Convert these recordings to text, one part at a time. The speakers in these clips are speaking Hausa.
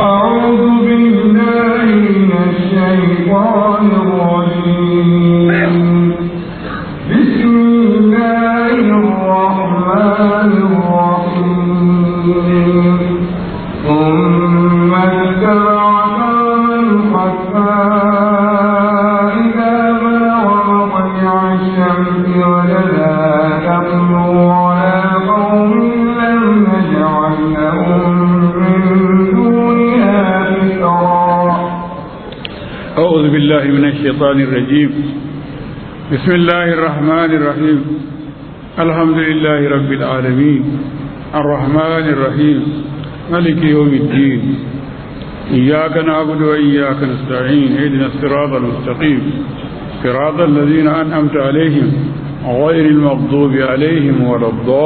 أعوذ بالله من الشيطان الرجيم بسم الله الرحمن الرحيم ثم اتبع ثمن حتى إذا بلغ مطلع الشمس وجدها تطلع على قوم لم نجعل لهم من دونها سترا. أعوذ بالله من الشيطان الرجيم بسم الله الرحمن الرحيم الحمد لله رب العالمين الرحمن الرحيم مالك يوم الدين إياك نعبد وإياك نستعين اهدنا الصراط المستقيم صراط الذين أنعمت عليهم غير المغضوب عليهم ولا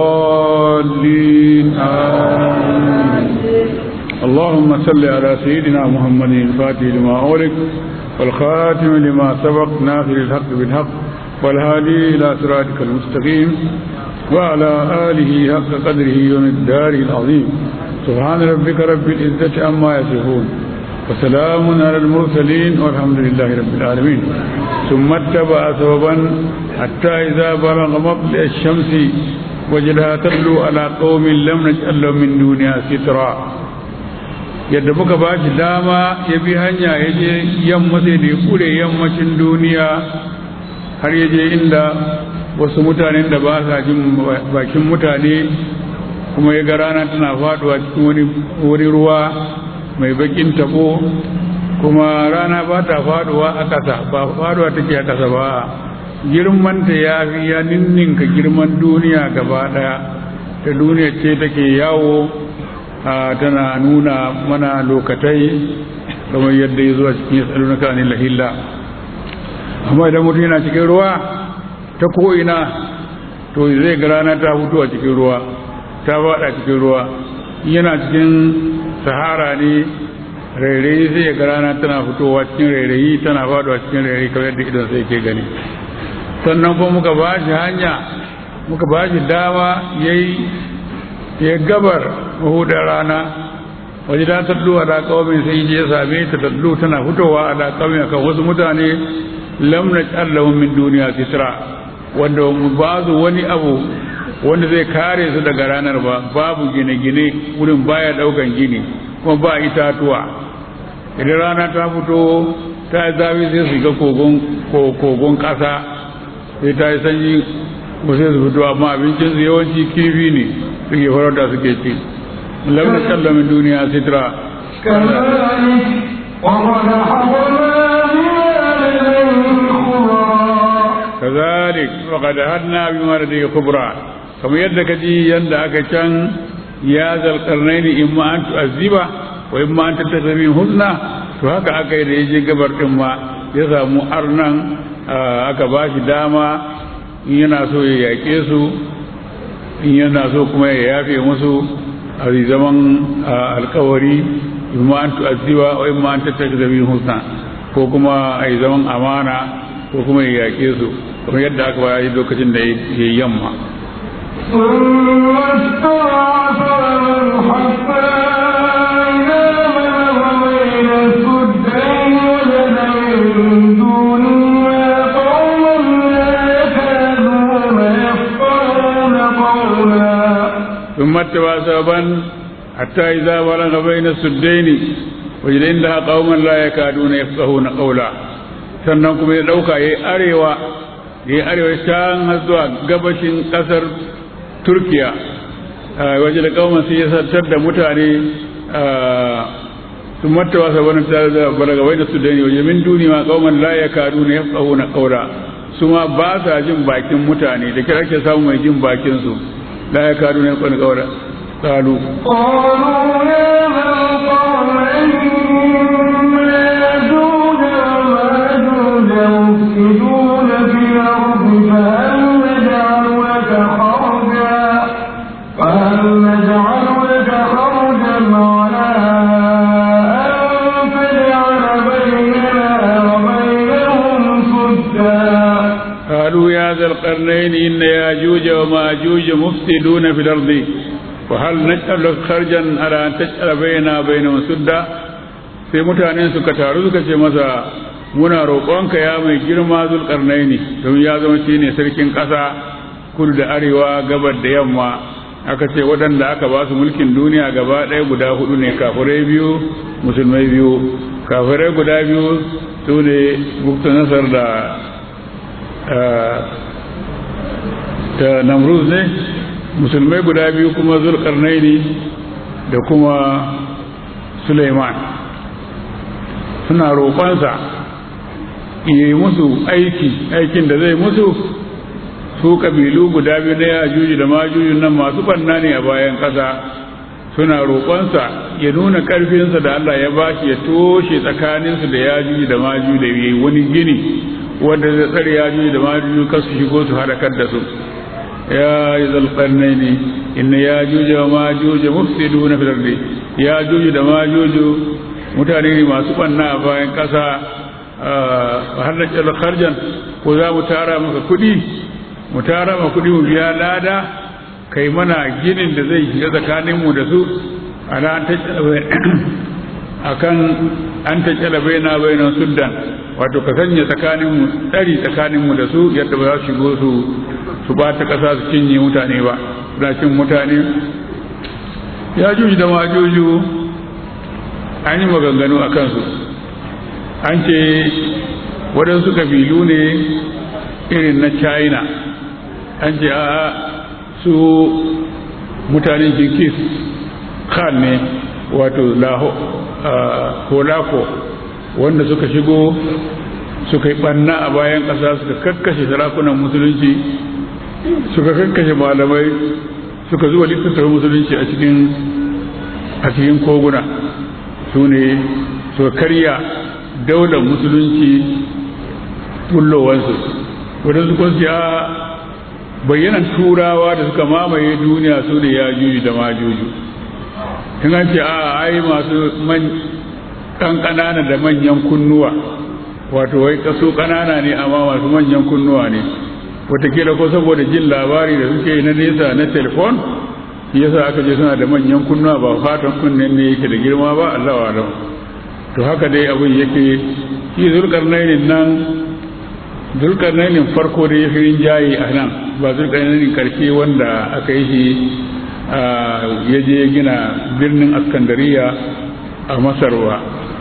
الضالين آمين. اللهم صل على سيدنا محمد الفاتح لما أغلق والخاتم لما سبق ناصر الحق بالحق والهادي إلى صراطك المستقيم وعلى آله حق قدره ومقداره العظيم. سبحان ربك رب العزة عما يصفون وسلام على المرسلين والحمد لله رب العالمين. ثم اتبع سببا حتى إذا بلغ مطلع الشمس وجدها تطلع على قوم لم نجعل لهم من دونها سترا. yadda muka ba shi dama ya bi hanya ya je yamma sai da ya kure yammacin duniya har ya je inda wasu mutanen da ba sa jin bakin mutane kuma ya ga rana tana faduwa cikin wani ruwa mai bakin tabo kuma rana ba ta faduwa a ƙasa ba faduwa take a ƙasa ba girmanta ya fi ya ninninka girman duniya gaba daya ta duniya ce take yawo tana nuna mana lokatai kamar yadda ya zuwa cikin yasalunaka anil lahilla. Amma idan mutum yana cikin ruwa ta ko'ina to zai ga rana ta fito a cikin ruwa ta bada cikin ruwa. Yana cikin sahara ne rairayi sai ga rana tana fitowa cikin rairayi tana faduwa cikin rairayi kamar yadda idan sai ke gani. Sannan kuma muka ba shi hanya muka ba shi dama ya gabar mahudar rana waje ta tallu a da kawamin sai je same ta tallu tana fitowa a da kawamin akan wasu mutane lam naj'allahu min duniya sitra wanda ba su wani abu wanda zai kare su daga ranar ba babu gine-gine wurin baya daukan gini kuma ba itatuwa idan rana ta fito ta zafi sai su ga kogon kasa sai ta yi sanyi ba sai su fito amma abincin su yawanci kifi ne suke horar da suke ci lamar kalla min duniya sitra kazalik wa qad hadna bi maradi kubra kamar yadda kaji yanda aka can ya zal qarnaini imma an tu'azziba wa imma an tattabi husna to haka aka yi da yaje gabar din ma ya samu arnan aka bashi dama in yana so ya yake su in yana so kuma ya yafe musu a zaman alkawari imma an tu'azziba wa imma an tattabi husna ko kuma a zaman amana ko kuma ya yake su kuma yadda aka bayi lokacin da ya yamma ثم اتبع سببا حتى إذا بلغ بين السدين وجد عندها قوما لا يكادون يفقهون قولا sannan kuma ya dauka yayi arewa can har zuwa gabashin kasar Turkiya waje da kauman sai ya sattar da mutane sun mattawa sabanin balaga bai da su dani waje min duni ma kauman la yakaduna yafqahuna qawla su ma ba sa jin bakin mutane da kira ake samu mai jin bakin su لا يكادون يفقهون قولا قالوا يا ذا القرنين يأجوج ومأجوج مفسدون في الأرض فهل نجعل لك خرجا على أن تجعل بيننا وبينهم سدا. قالوا يا ذا القرنين إن ياجوج وماجوج مفسدون في الأرض wa hal naj'alu kharjan ala an taj'ala baina bainahum sudda sai mutanen suka taru suka ce masa muna roƙonka ya mai girma Zulkarnaini don ya zama shine sarkin ƙasa kudu da arewa gabar da yamma aka ce waɗanda aka ba su mulkin duniya gaba ɗaya guda hudu ne kafirai biyu musulmai biyu kafirai guda biyu su ne bukta nasar da namruz ne musulmai guda biyu kuma Zulkarnaini da kuma Suleiman suna roƙonsa yi musu aikin da zai musu su kabilu guda biyu na Yajuju da Majuju nan masu banna ne a bayan ƙasa suna roƙonsa ya nuna ƙarfinsa da Allah ya bashi ya toshe tsakaninsu da Yajuju da Majuju da yayi wani gini wanda zai tsare Yajuju da Majuju kasu shigo su halakar da su ya Zulqarnaini inna Yajuju wa Majuju mufsiduna fil ardi Yajuju da Majuju mutane ne masu banna a bayan ƙasa har da kharjan ko za mu tara maka kuɗi mu tara ma kuɗi mu biya lada kai mana ginin da zai shiga tsakaninmu da su akan an ta tsala baina bainan suddan wato ka sanya tsakaninmu tsari tsakaninmu da su yadda ba za su shigo su ba ta ƙasa su cinye mutane ba suna cin mutane ya juji da majuju an yi maganganu a kansu an ce waɗansu kabilu ne irin na China an ce a su mutanen Jinkis Khan ne wato Holako wanda suka shigo suka yi ɓanna a bayan ƙasa suka kakkashe sarakunan musulunci suka kakkashe malamai suka zuwa littattafan musulunci a cikin koguna su ne suka karya daular musulunci bullowansu wadansu kwanci a bayyanan turawa da suka mamaye duniya su da Yajuju da Majuju tun an ce a ai masu ƙanƙanana da manyan kunnuwa wato wai kaso ƙanana ne amma masu manyan kunnuwa ne watakila ko saboda jin labari da suke na nesa na telefon yasa aka je suna da manyan kunnuwa ba fatan kunnen ne yake da girma ba Allah wa alam to haka dai abin yake shi Zulkarnainin farko da ya fi rinjaye a nan ba Zulkarnainin karshe wanda aka yi shi ya je gina birnin Askandariya a Masar ba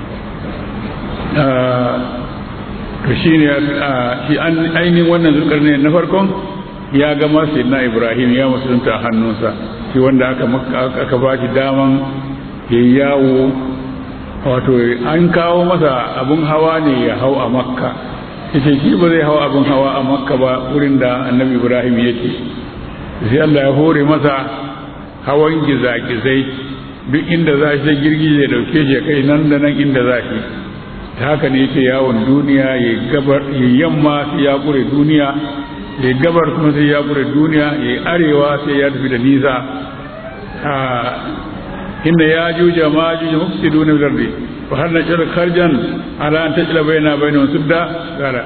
to shi ne shi ainihin wannan Zulkarnainin na farkon ya gama sayyidina Ibrahim ya musulunta a hannunsa shi wanda aka ba shi daman yayi yawo wato an kawo masa abun hawa ne ya hau a Makka yace shi ba zai hau abun hawa a Makka ba wurin da Annabi Ibrahim yake sai Allah ya hore masa hawan gizagizai duk inda za shi girgi zai dauke shi kai nan da nan inda za shi ta haka ne yake yawon duniya ya gabar ya yamma sai ya kure duniya ya gabar kuma sai ya kure duniya ya arewa sai ya tafi da nisa inda ya juja ma juja mufsiduna bil ardi wa hal najal kharjan ala an tajla baina bainahum sudda qala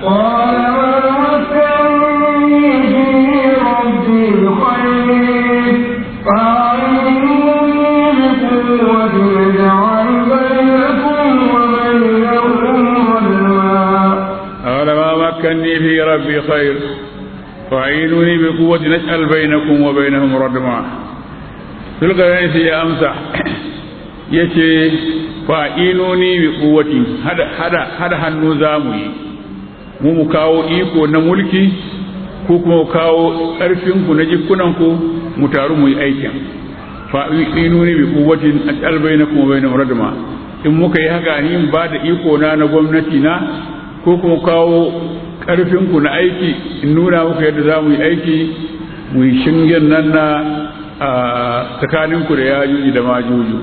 مكنني في ربي خير فاعينوني بقوة نجعل بينكم وبينهم ردما Zulkarnain sai ya amsa yace fa'inuni bi quwwati hada hannu zamu yi mu kawo iko na mulki ko kuma kawo karfin ku na jikunan ku mu taru mu yi aikin fa'inuni bi quwwati ajal bainakum wa bainahum radma in muka yi haka ni ba da iko na gwamnati na ko kuma kawo karfin ku na aiki in nuna muku yadda zamu yi aiki mu yi shingen nan na tsakaninku da Yajuju da Majuju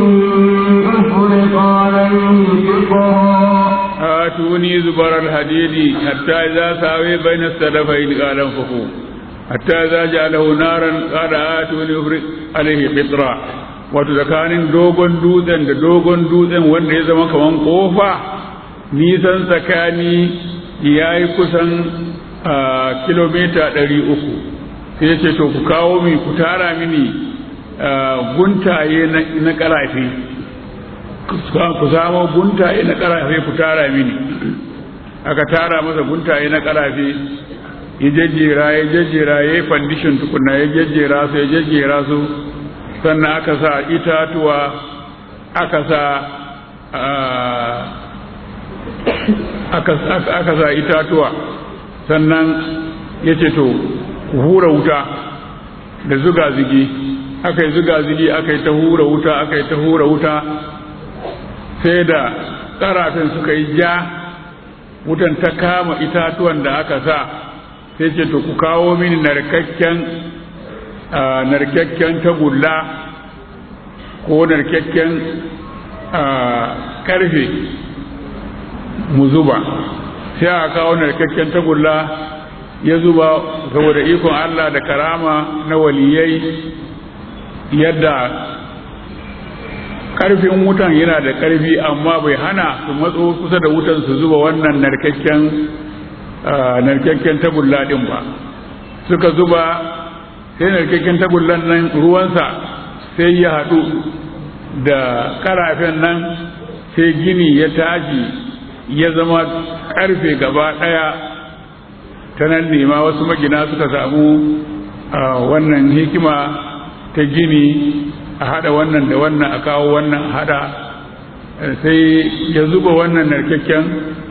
زبر الحديد hadidi hatta idza sawi bayna as-sadafayn qala anfuqu hatta idza ja'alahu naran qala atuni ufri alayhi qitra. Wato tsakanin dogon dutsen da dogon dutsen wanda ya zama kaman kofa nisan tsakani yayi kusan kilomita 300. sai ce to ku kawo mi ku tara mini guntaye na karafe, ku samo guntaye na karafe ku tara mini. Aka tara masa guntaye na karafe, ya jejjera ya yi fandishin tukuna, ya jejjera su sannan aka sa itatuwa, aka sa itatuwa, sannan ya ce to ku hura wuta da zuga-zigi. Aka yi zuga-zigi, aka yi ta hura wuta sai da ƙarafin suka yi ja, wutan ta kama itatuwan da aka sa. Sai ce to ku kawo mini narkakken tagulla ko narkakken karfe mu zuba. Sai aka kawo narkakken tagulla ya zuba, saboda ikon Allah da karama na waliyai, yadda karfin wutan yana da karfi amma bai hana su matso kusa da wutan su zuba wannan narkakken tagulla din ba. Suka zuba, sai narkakken tagullan nan ruwansa sai ya haɗu da karafen nan, sai gini ya tashi ya zama karfe gaba ɗaya. Ta nan ne ma wasu magina suka samu wannan hikima ta gini, a haɗa wannan da wannan, a kawo wannan a haɗa, sai ya zuba wannan narkakken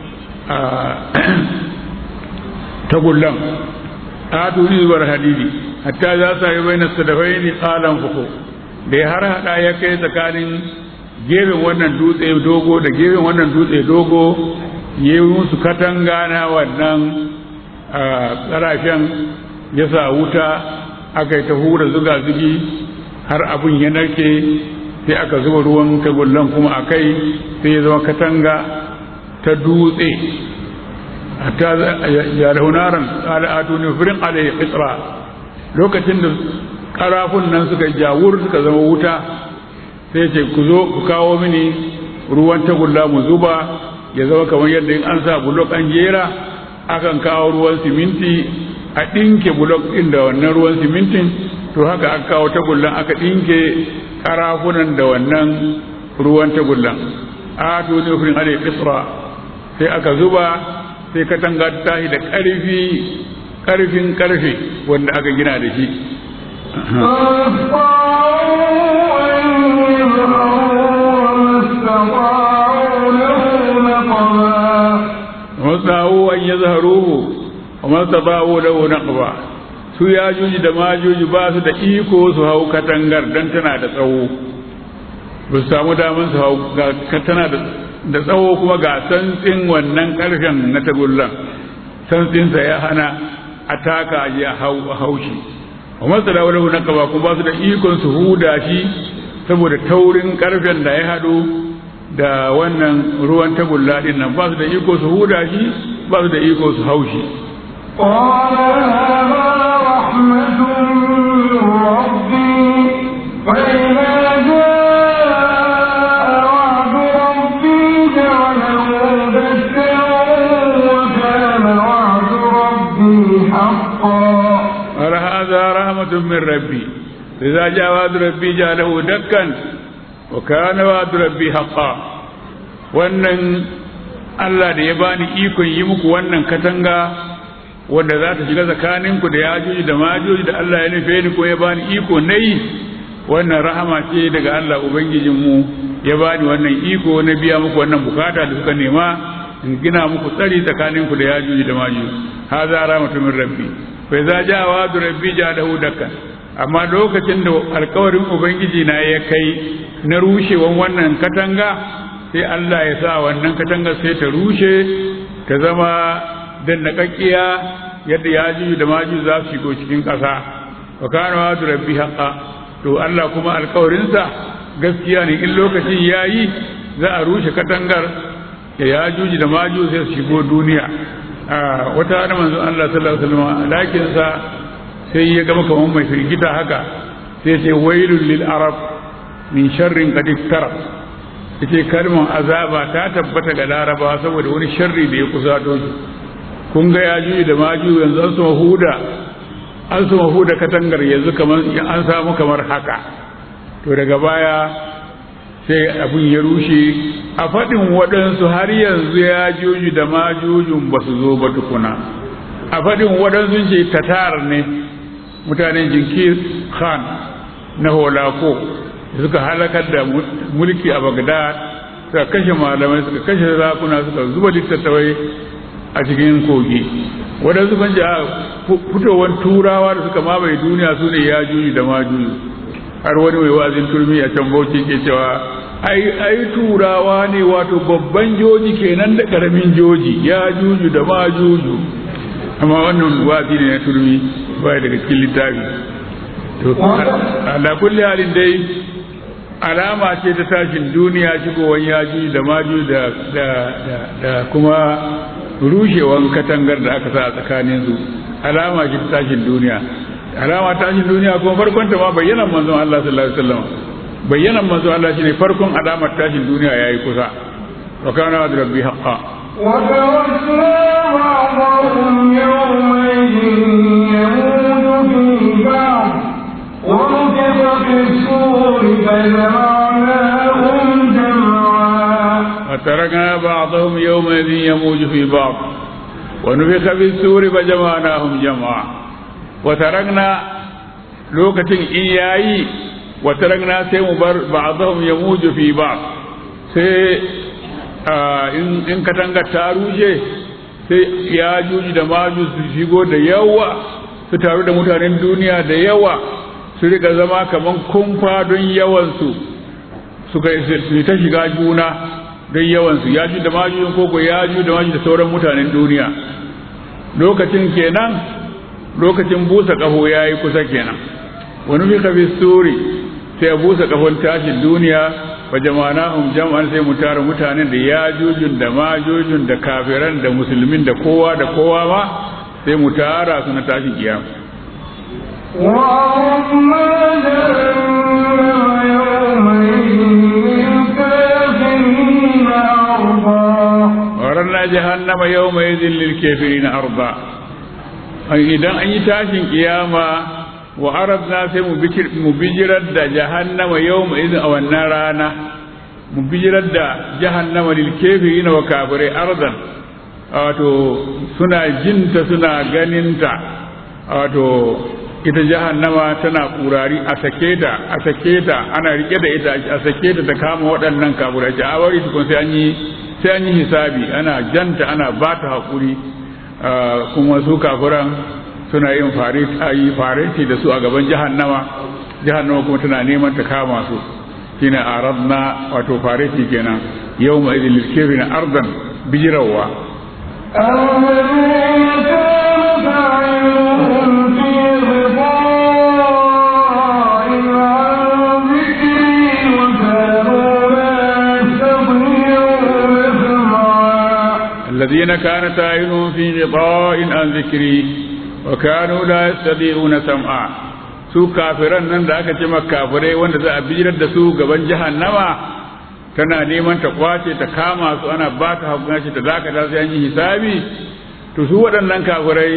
tagullan. Atuni zubar hadidi hatta za su yi bai na sadafai ne tsalan fuko, da ya har haɗa ya kai tsakanin gefen wannan dutse dogo da gefen wannan dutse dogo, ya yi musu katanga na wannan ƙarashen, ya sa wuta, aka yi ta hura zuga-zugi har abin ya narke, sai aka zuba ruwan tagullan kuma a kai, sai ya zama katanga ta dutse. hatta ya da hunaran al'adu ne firin alayhi fitra. Lokacin da karafun nan suka jawur suka zama wuta, sai ce ku zo ku kawo mini ruwan tagulla mu zuba, ya zama kamar yadda in an sa bulok an jera, akan kawo ruwan siminti a ɗinke bulok ɗin da wannan ruwan simintin, to haka aka kawo tagullan aka ɗinke karafunan da wannan ruwan tagullan. A to ne firin alayhi fitra, sai aka zuba, sai katanga ta tashi da ƙarfin ƙarfe wanda aka gina da shi. Masu an yi zaharuhu a masu ba'o da wani ƙaba, su ya juji da majuji ba su da iko su hau katangar don tana da tsawo, ba su samu damar su hau, tana da tsawo kuma ga santsin wannan ƙarfen na tagullan, santsinsa ya hana a taka a haushi. A masu da wani na ƙaba kuma ba su da ikon su huda shi saboda taurin ƙarfen da ya haɗu da wannan ruwan tagulla ɗin nan, ba su da iko su huda shi, ba su da iko su haushi. من ربي إذا جاء وعد ربي جعله دكا وكان وعد ربي حقا. wannan Allah da ya bani ikon yi muku wannan katanga wanda za ta shiga tsakaninku da yajuji da majuji, da Allah ya nufe ni ko ya bani iko nayi, wannan rahama ce daga Allah ubangijinmu, ya bani wannan iko na biya muku wannan bukata da suka nema, in gina muku tsari tsakaninku da yajuji da majuji. haza rahmatu min rabbi fa za ja wa'du rabbi ja'alahu dakkan. Amma lokacin da alkawarin ubangiji na ya kai na rushewan wannan katanga, sai Allah ya sa wannan katanga sai ta rushe, ta zama dannakakkiya yadda yaji da maji za su shigo cikin ƙasa. wa kana wa'du rabbi haqqan. To Allah kuma alkawarinsa gaskiya ne, in lokacin yayi za a rushe katangar, ya yajuji da maju sai su shigo duniya. wata hana manzon Allah sallallahu alaihi wasallam lakin sa sai ya gama kamar mai firgita haka sai ce wailul lil arab min sharrin qad iftara yace kalmar azaba ta tabbata ga larabawa saboda wani sharri da ya kusato shi kun ga yaji da maju yanzu an so huda katangar yanzu kamar an samu kamar haka to daga baya sai abin ya rushe a faɗin waɗansu har yanzu ya juju da majujun ba su zo ba tukuna a faɗin waɗansu ce tatar ne mutanen jinkir khan na holako suka halakar da mulki a bagdad suka kashe malamai suka kashe zakuna suka zuba littattafai a cikin kogi waɗansu kan ji a fitowar turawa da suka mamaye duniya su ne ya juju da majuju har wani mai wazin turmi a can bauchi ke cewa ai turawa ne wato babban joji kenan da karamin joji ya juju da ma juju amma wannan wazi ne na turmi bai daga cikin littafi to ala kulli halin dai alama ce ta tashin duniya shigowar ya juju da ma juju da kuma rushewan katangar da aka sa a tsakanin su alama ce ta tashin duniya alama tashin duniya kuma farkon ta ma bayyana manzon Allah sallallahu alaihi wasallam bayyana manzon Allah shine farkon alamar tashin duniya yayi kusa wa kana wa rabbi haqqan wa tawassala ba'dhum yawmaydin yamutu fi ba'd wa nufiqa fi-s-suri fajma'nahum jam'a wa tarakna ba'dhum yawmaydin yamutu fi ba'd wa nufiqa fi-s-suri fajma'nahum jam'a wataragna lokacin in yayi wataragna sai mu bar ba'dhum yamuju fi ba'd sai in katanga ta rushe sai ya juji da maju su shigo da yawa su taru da mutanen duniya da yawa su riga zama kaman kumfa don yawan su ta shiga juna don yawan su ya juji da maju koko ya juji da maju da sauran mutanen duniya lokacin kenan lokacin busa ƙaho ya yi kusa kenan wani fi kafi suri sai busa ƙahon tashin duniya wa jama'anahum jama'an sai mu tara mutanen da ya jujun da ma jujun da kafiran da musulmin da kowa ma sai mu tara su na tashin kiyama ورنا جهنم يومئذ للكافرين أرضا idan an yi tashin kiyama wa aradna sai mu bijirar da jahannama yawma idin a wannan rana mu bijirar da jahannama lil kafirin wa kafirai ardan wato suna jinta suna ganinta wato ita jahannama tana kurari a sake ta ana rike da ita a sake ta kama waɗannan kafirai a bari tukun sai an yi hisabi ana janta ana bata hakuri kuma su kafiran suna yin fareti da su a gaban jahannama kuma tana neman ta kama su shine aradna wato fareti kenan yawma idil lilkafirina ardan bijirawa الذين كانت أعينهم في غطاء عن ذكري وكانوا لا يستطيعون سمعا su kafiran nan da aka ce maka kafirai wanda za a bijirar da su gaban jahannama tana neman ta kwace ta kama su ana ba ta hakuna ce ta dakata sai an yi hisabi to su waɗannan kafirai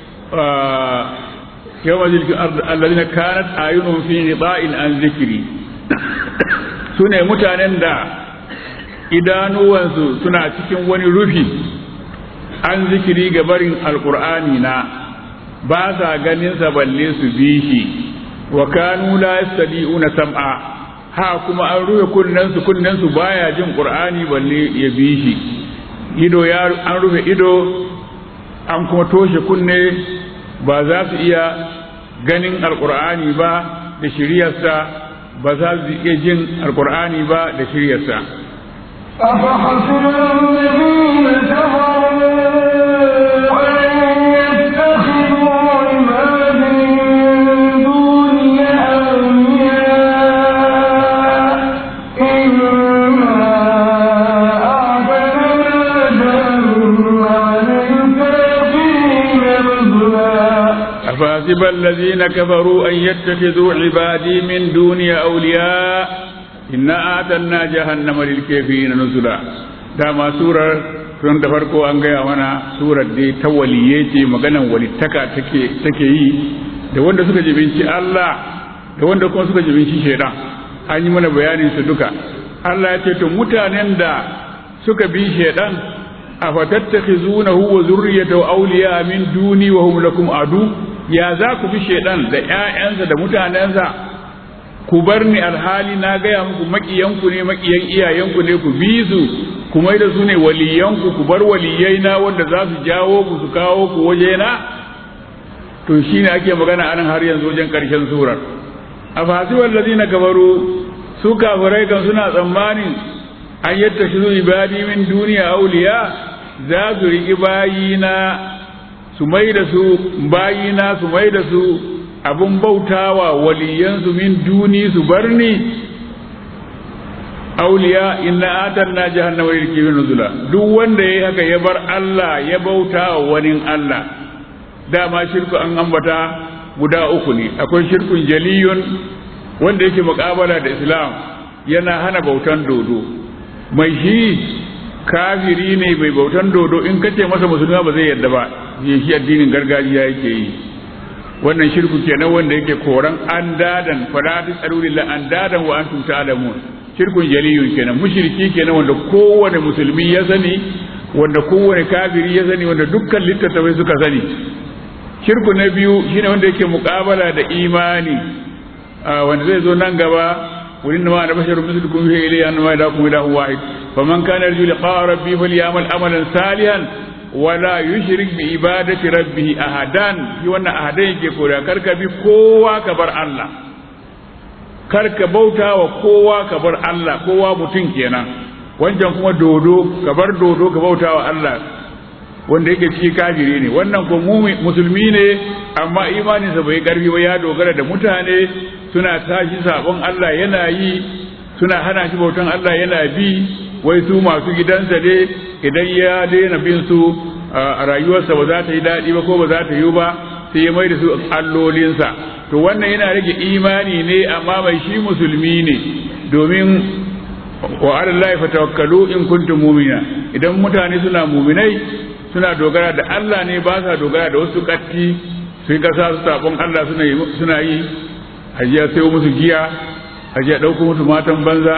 yawma zilki alladhina kanat ayunuhum fi ghita'in an zikri sune mutanen da idanuwansu suna cikin wani rufi an zikiri ga barin alkur'ani na ba sa ganin sa balle su bi shi wa kanu la yastadi'una sam'a ha kuma an rufe kunnen su baya jin qur'ani balle ya bi shi an rufe ido an kuma toshe kunne ba za su iya ganin alkur'ani ba da shiriyarsa ba za su iya jin alkur'ani ba da shiriyarsa أفحسب الذين كفروا أن يتخذوا عبادي من دوني أولياء إنا أعتدنا جهنم للكافرين أفحسب الذين كفروا أن يتخذوا عبادي من دوني أولياء إنا أعتدنا جهنم للكافرين نزلا دama surar tun da farko an gaya mana surar dai ta waliye ce maganan walittaka take yi da wanda suka jibinci Allah da wanda kuma suka jibinci shaidan an yi mana bayanin su duka Allah ya ce to mutanen da suka bi shaidan afatattakhizunahu wa zurriyatahu awliya min duni wa hum lakum adu ya za ku bi shaidan da ƴaƴansa da mutanensa ku bar ni alhali na gaya muku makiyanku ne makiyan iyayenku ne ku bi su kuma da su ne waliyanku ku bar waliyaina wanda za su jawo ku su kawo ku wajena to shine ake magana anan har yanzu wajen karshen surar afasiwal ladina kafaru su kafirai kan suna tsammanin an yadda shi zu ibadi min duniya auliya za su riƙi bayina su mai da su abun bautawa waliyansu min duni su barni auliya inna atanna jahannama lil kafirin nuzula duk wanda yayi haka ya bar Allah ya bautawa wani Allah dama shirku an ambata guda uku ne akwai shirkun jaliyun wanda yake muqabala da Islam yana hana bautan dodo mai shi kafiri ne bai bautan dodo in kace masa musulma ba zai yarda ba shi addinin gargajiya yake yi wannan shirku kenan wanda yake koran andadan fala tasarulillah andadan wa antum ta'lamun shirkun jaliyun kenan mushriki kenan wanda kowane musulmi ya sani wanda kowane kafiri ya sani wanda dukkan littattafai suka sani shirku na biyu shine wanda yake muqabala da imani wanda zai zo nan gaba wurin ma da basharun mislukum fi ilayhi annama ilahukum ilahu wahid faman kana yarju liqa rabbi falyamal amalan salihan wala yushrik bi ibadati rabbih ahadan shi wannan ahadan yake kora karka bi kowa ka bar Allah karka bauta wa kowa ka bar Allah kowa mutum kenan wancan kuma dodo ka bar dodo ka bauta wa Allah wanda yake ciki kafiri ne wannan ko musulmi ne amma imaninsa bai karfi ba ya dogara da mutane suna tashi sabon Allah yana yi suna hana shi bautan Allah yana bi wai su masu gidansa ne idan ya daina bin su a rayuwarsa ba za ta yi daɗi ba ko ba za ta yi ba sai ya mai da su allolinsa to wannan yana rage imani ne amma mai shi musulmi ne domin wa alallahi fatawakkalu in kuntum mu'mina idan mutane suna mu'minai suna dogara da Allah ne ba sa dogara da wasu katti sai kasa su sabon Allah suna yi ajiya sai musu giya ajiya dauko musu matan banza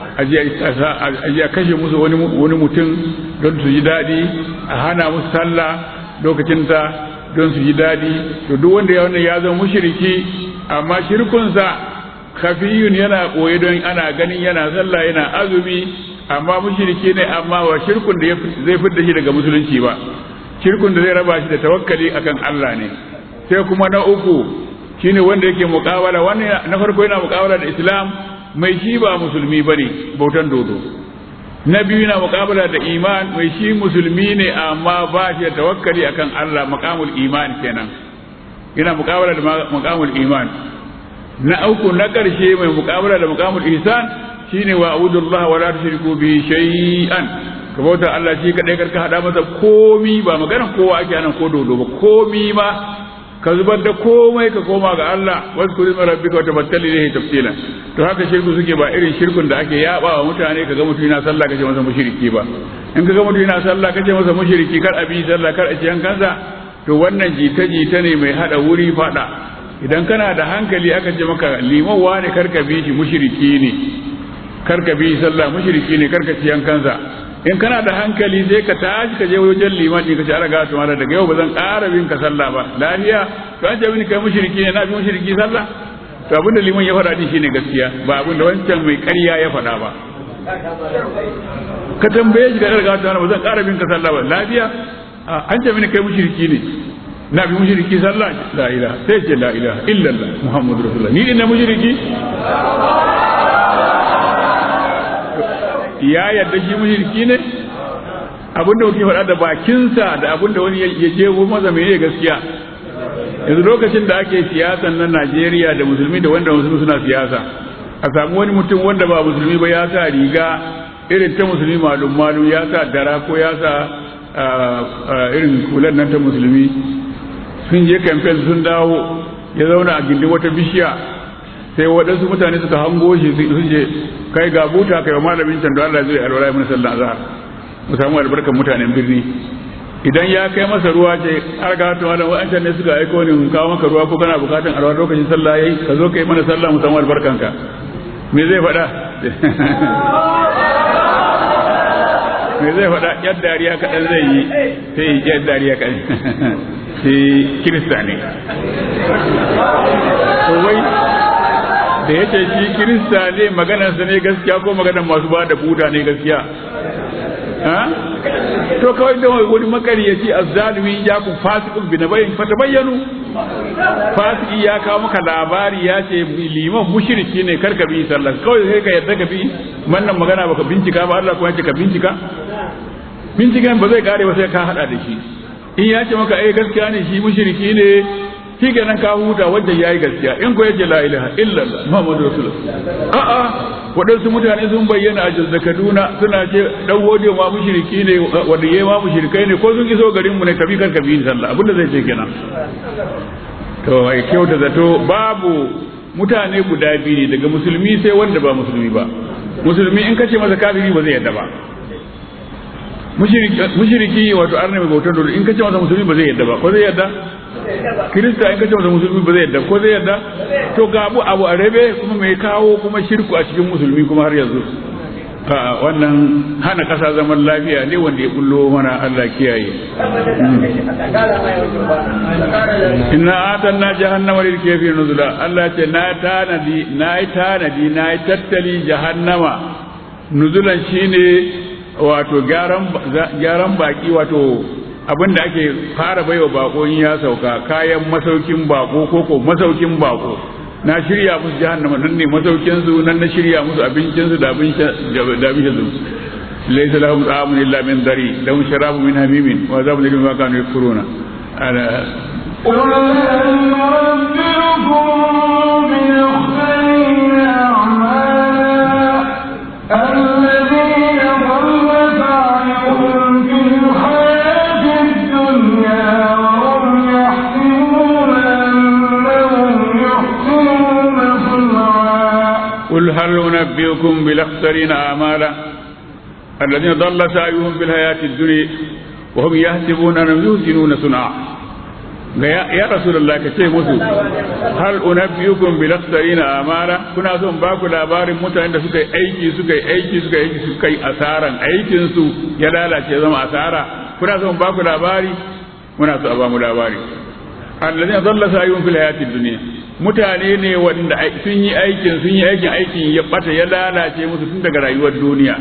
ajiya kashe musu wani mutum don su ji dadi a hana musu sallah lokacin ta don su ji dadi to duk wanda ya zama mushriki amma shirkunsa khafiyun yana koyi don ana ganin yana sallah yana azumi amma mushriki ne amma wa shirkun da zai fitar shi daga musulunci ba shirkun da zai raba shi da tawakkali akan Allah ne sai kuma na uku shine wanda yake muqawala wannan na farko yana muqawala da Islam mai shi ba musulmi bane bautan dodo na biyu yana muqabala da iman mai shi musulmi ne amma ba shi da tawakkali akan Allah maqamul iman kenan yana muqabala da maqamul iman na uku na karshe mai muqabala da maqamul ihsan shine wa abudullah wa la tushriku bi shay'an ka bauta Allah shi kadai karka hada masa komi ba maganar kowa ake anan ko dodo ba komi ma ka zubar da komai ka koma ga Allah wazkur isma rabbika wa tabattal ilayhi tabtila to haka shirku suke ba irin shirkun da ake yaba wa mutane kaga mutum yana sallah kace masa mushriki ba in kaga mutum yana sallah kace masa mushriki kar abi sallah kar a ciyan kansa to wannan jita ne mai hada wuri fada idan kana da hankali aka ce maka liman wane karka bi shi mushriki ne karka bi sallah mushriki ne karka ciyan kansa in kana da hankali sai ka tashi ka je wajen liman ka ce ala ga to mala daga yau bazan ƙara bin ka sallah ba lafiya to an ce bin kai mushriki ne na bi mushriki sallah to abinda liman ya faɗa din shine gaskiya ba abinda wancan mai ƙarya ya faɗa ba ka tambaye shi da ga to mala bazan ƙara bin ka sallah ba lafiya an ce bin kai mushriki ne na bi mushriki sallah la ilaha sai ce la ilaha illallah muhammadur rasulullah ni ne mushriki ya yarda shi mushriki ne abinda kuke faɗa da bakinsa da abinda wani ya jego masa mene gaskiya yanzu lokacin da ake siyasan na Najeriya da musulmi da wanda musulmi suna siyasa a samu wani mutum wanda ba musulmi ba ya sa riga irin ta musulmi malum ya sa dara ko ya sa irin kulan nan ta musulmi sun je campaign sun dawo ya zauna a gindin wata bishiya sai waɗansu mutane suka hango shi su ce kai ga buta kai wa malamin can da Allah zai alwala mun sallan azhar mu samu albarkan mutanen birni idan ya kai masa ruwa ce har ga to malam wa'ancan ne suka aiko ni kawo maka ruwa ko kana bukatan alwala lokacin sallah yayi ka zo kai mana sallah mu samu albarkan ka me zai faɗa me zai faɗa yar dariya kaɗan zai yi sai yar dariya kaɗan sai kirista ne to wai da yace shi kirista ne maganarsa ne gaskiya ko maganar masu ba da buda ne gaskiya to kawai da wani makariyaci azzalimi ya ku fasikun bi nabayin fatabayyanu fasiki ya kawo maka labari ya ce liman mushriki ne karka bi sallah kawai sai ka yadda ka bi wannan magana baka bincika ba Allah kuma ya ce ka bincika binciken ba zai kare ba sai ka hada da shi in ya ce maka gaskiya ne shi mushriki ne shi kenan ka huta wajen yayi gaskiya in ko yace la ilaha illallah muhammadu rasulullah a'a waɗansu mutane sun bayyana a Jos Kaduna suna ce dan wode ma mushriki ne wanda yayi ma mushrikai ne ko sun iso garin mu ne kabi kar kabi sallah abinda zai ce kenan to ai kyau da zato babu mutane guda biyu ne daga musulmi sai wanda ba musulmi ba musulmi in kace masa kafiri ba zai yadda ba mushriki wato arna mai bautar dole in kace masa musulmi ba zai yadda ba ko zai yadda kirista in kace masa musulmi ba zai yadda ko zai yadda to ga abu a rabe kuma mai kawo kuma shirku a cikin musulmi kuma har yanzu wannan hana kasa zaman lafiya ne wanda ya bullo mana Allah kiyaye inna atanna jahannama lil kafirin nuzula Allah ce na yi tattali jahannama nuzulan shine wato gyaran baki wato abinda ake fara baiwa bako in ya sauka kayan masaukin bako ko masaukin bako na shirya musu jahannama nan ne masaukin su nan na shirya musu abincin su da abincin su laysa lahum ta'amun illa min dari lahum sharabun min hamimin wa azabun min ma kanu yakfuruna ala قل هل أنبئكم بالأخسرين أعمالا الذين ضل سعيهم في الحياة الدنيا وهم يحسبون أنهم يحسنون صنعا يا رسول الله كتير مسلم هل أنبئكم بالأخسرين أعمالا كنا سن باكو labarin mutanen da suka yi aiki suka yi asaran aikin su ya lalace zama asara kuna son baku labari muna so a ba mu labari alladhina dhalla sa'yuhum fil hayatid dunya mutane ne wanda sun yi aikin ya bata ya lalace musu tun daga rayuwar duniya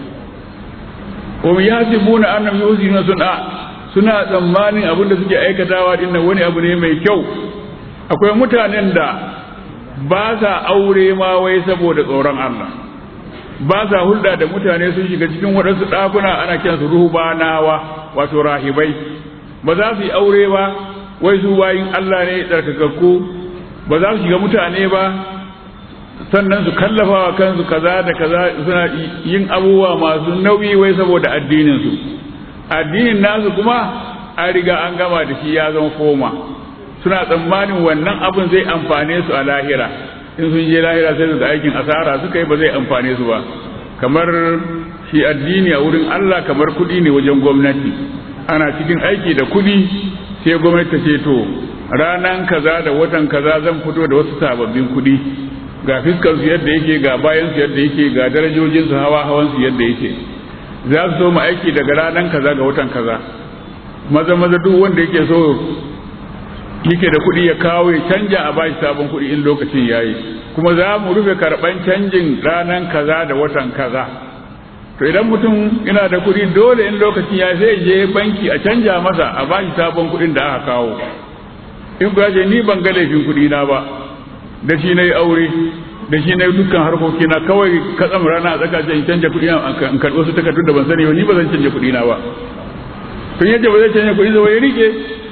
ya yasibuna annam yuzina suna tsammanin abin da suke aikatawa dinnan wani abu ne mai kyau akwai mutanen da ba sa aure ma wai saboda tsoron Allah ba sa hulɗa da mutane sun shiga cikin waɗansu ɗakuna ana kiransu ruhbanawa wato rahibai ba za su yi aure ba wai su bayin Allah ne tsarkakakku ba za su shiga mutane ba sannan su kallafa wa kansu kaza da kaza suna yin abubuwa masu nauyi wai saboda addininsu addinin nasu kuma an riga an gama da shi ya zama koma suna tsammanin wannan abin zai amfane su a lahira in sun je lahira sai su ga aikin asara suka yi ba zai amfane su ba kamar shi addini a wurin Allah kamar kuɗi ne wajen gwamnati ana cikin aiki da kuɗi sai gwamnati ta ce to ranan kaza da watan kaza zan fito da wasu sababbin kuɗi ga fiskar su yadda yake ga bayan su yadda yake ga darajojin su hawan su yadda yake za su so mu aiki daga ranan kaza ga watan kaza maza duk wanda yake so yake da kuɗi ya kawo ya canja a bashi sabon kuɗi in lokacin yayi kuma za mu rufe karɓan canjin ranan kaza da watan kaza to idan mutum yana da kuɗi dole in lokacin yayi sai je banki a canja masa a bashi sabon kuɗin da aka kawo in ku ce ni ban ga laifin kuɗi na ba da shi nayi aure da shi nayi dukkan harkoki na kawai katsam rana a tsaka in canja kuɗi na in karɓo su takardu da ban sani ba ni ba zan canja kuɗi na ba tun yace ba zai canja kuɗi ba ya rike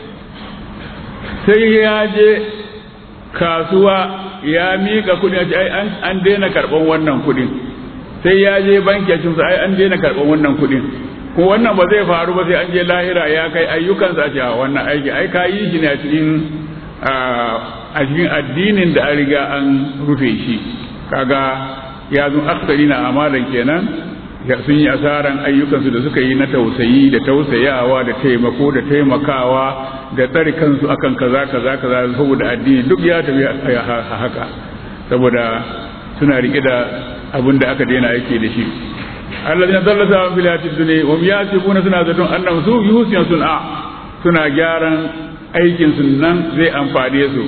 sai ya je kasuwa ya mika kuɗi a ce ai an daina karɓan wannan kuɗin sai ya je banki a cikin ai an daina karɓan wannan kuɗin ko wannan ba zai faru ba sai an je lahira ya kai ayyukansa a ce wannan aiki ai ka yi shi ne a cikin a cikin addinin da an riga an rufe shi. Kaga ya zo aksarina amalan kenan, sun yi asaran ayyukansu da suka yi na tausayi da tausayawa da taimako da taimakawa da tsare kansu akan kaza saboda addini duk ya tafi haka, saboda suna rike da abin da aka daina yake da shi. allazina dalla sa'an fil hayatid dunya wa yasibuna suna zaton annahum su yuhsinu sun'a, suna gyaran aikin su nan zai amfane su.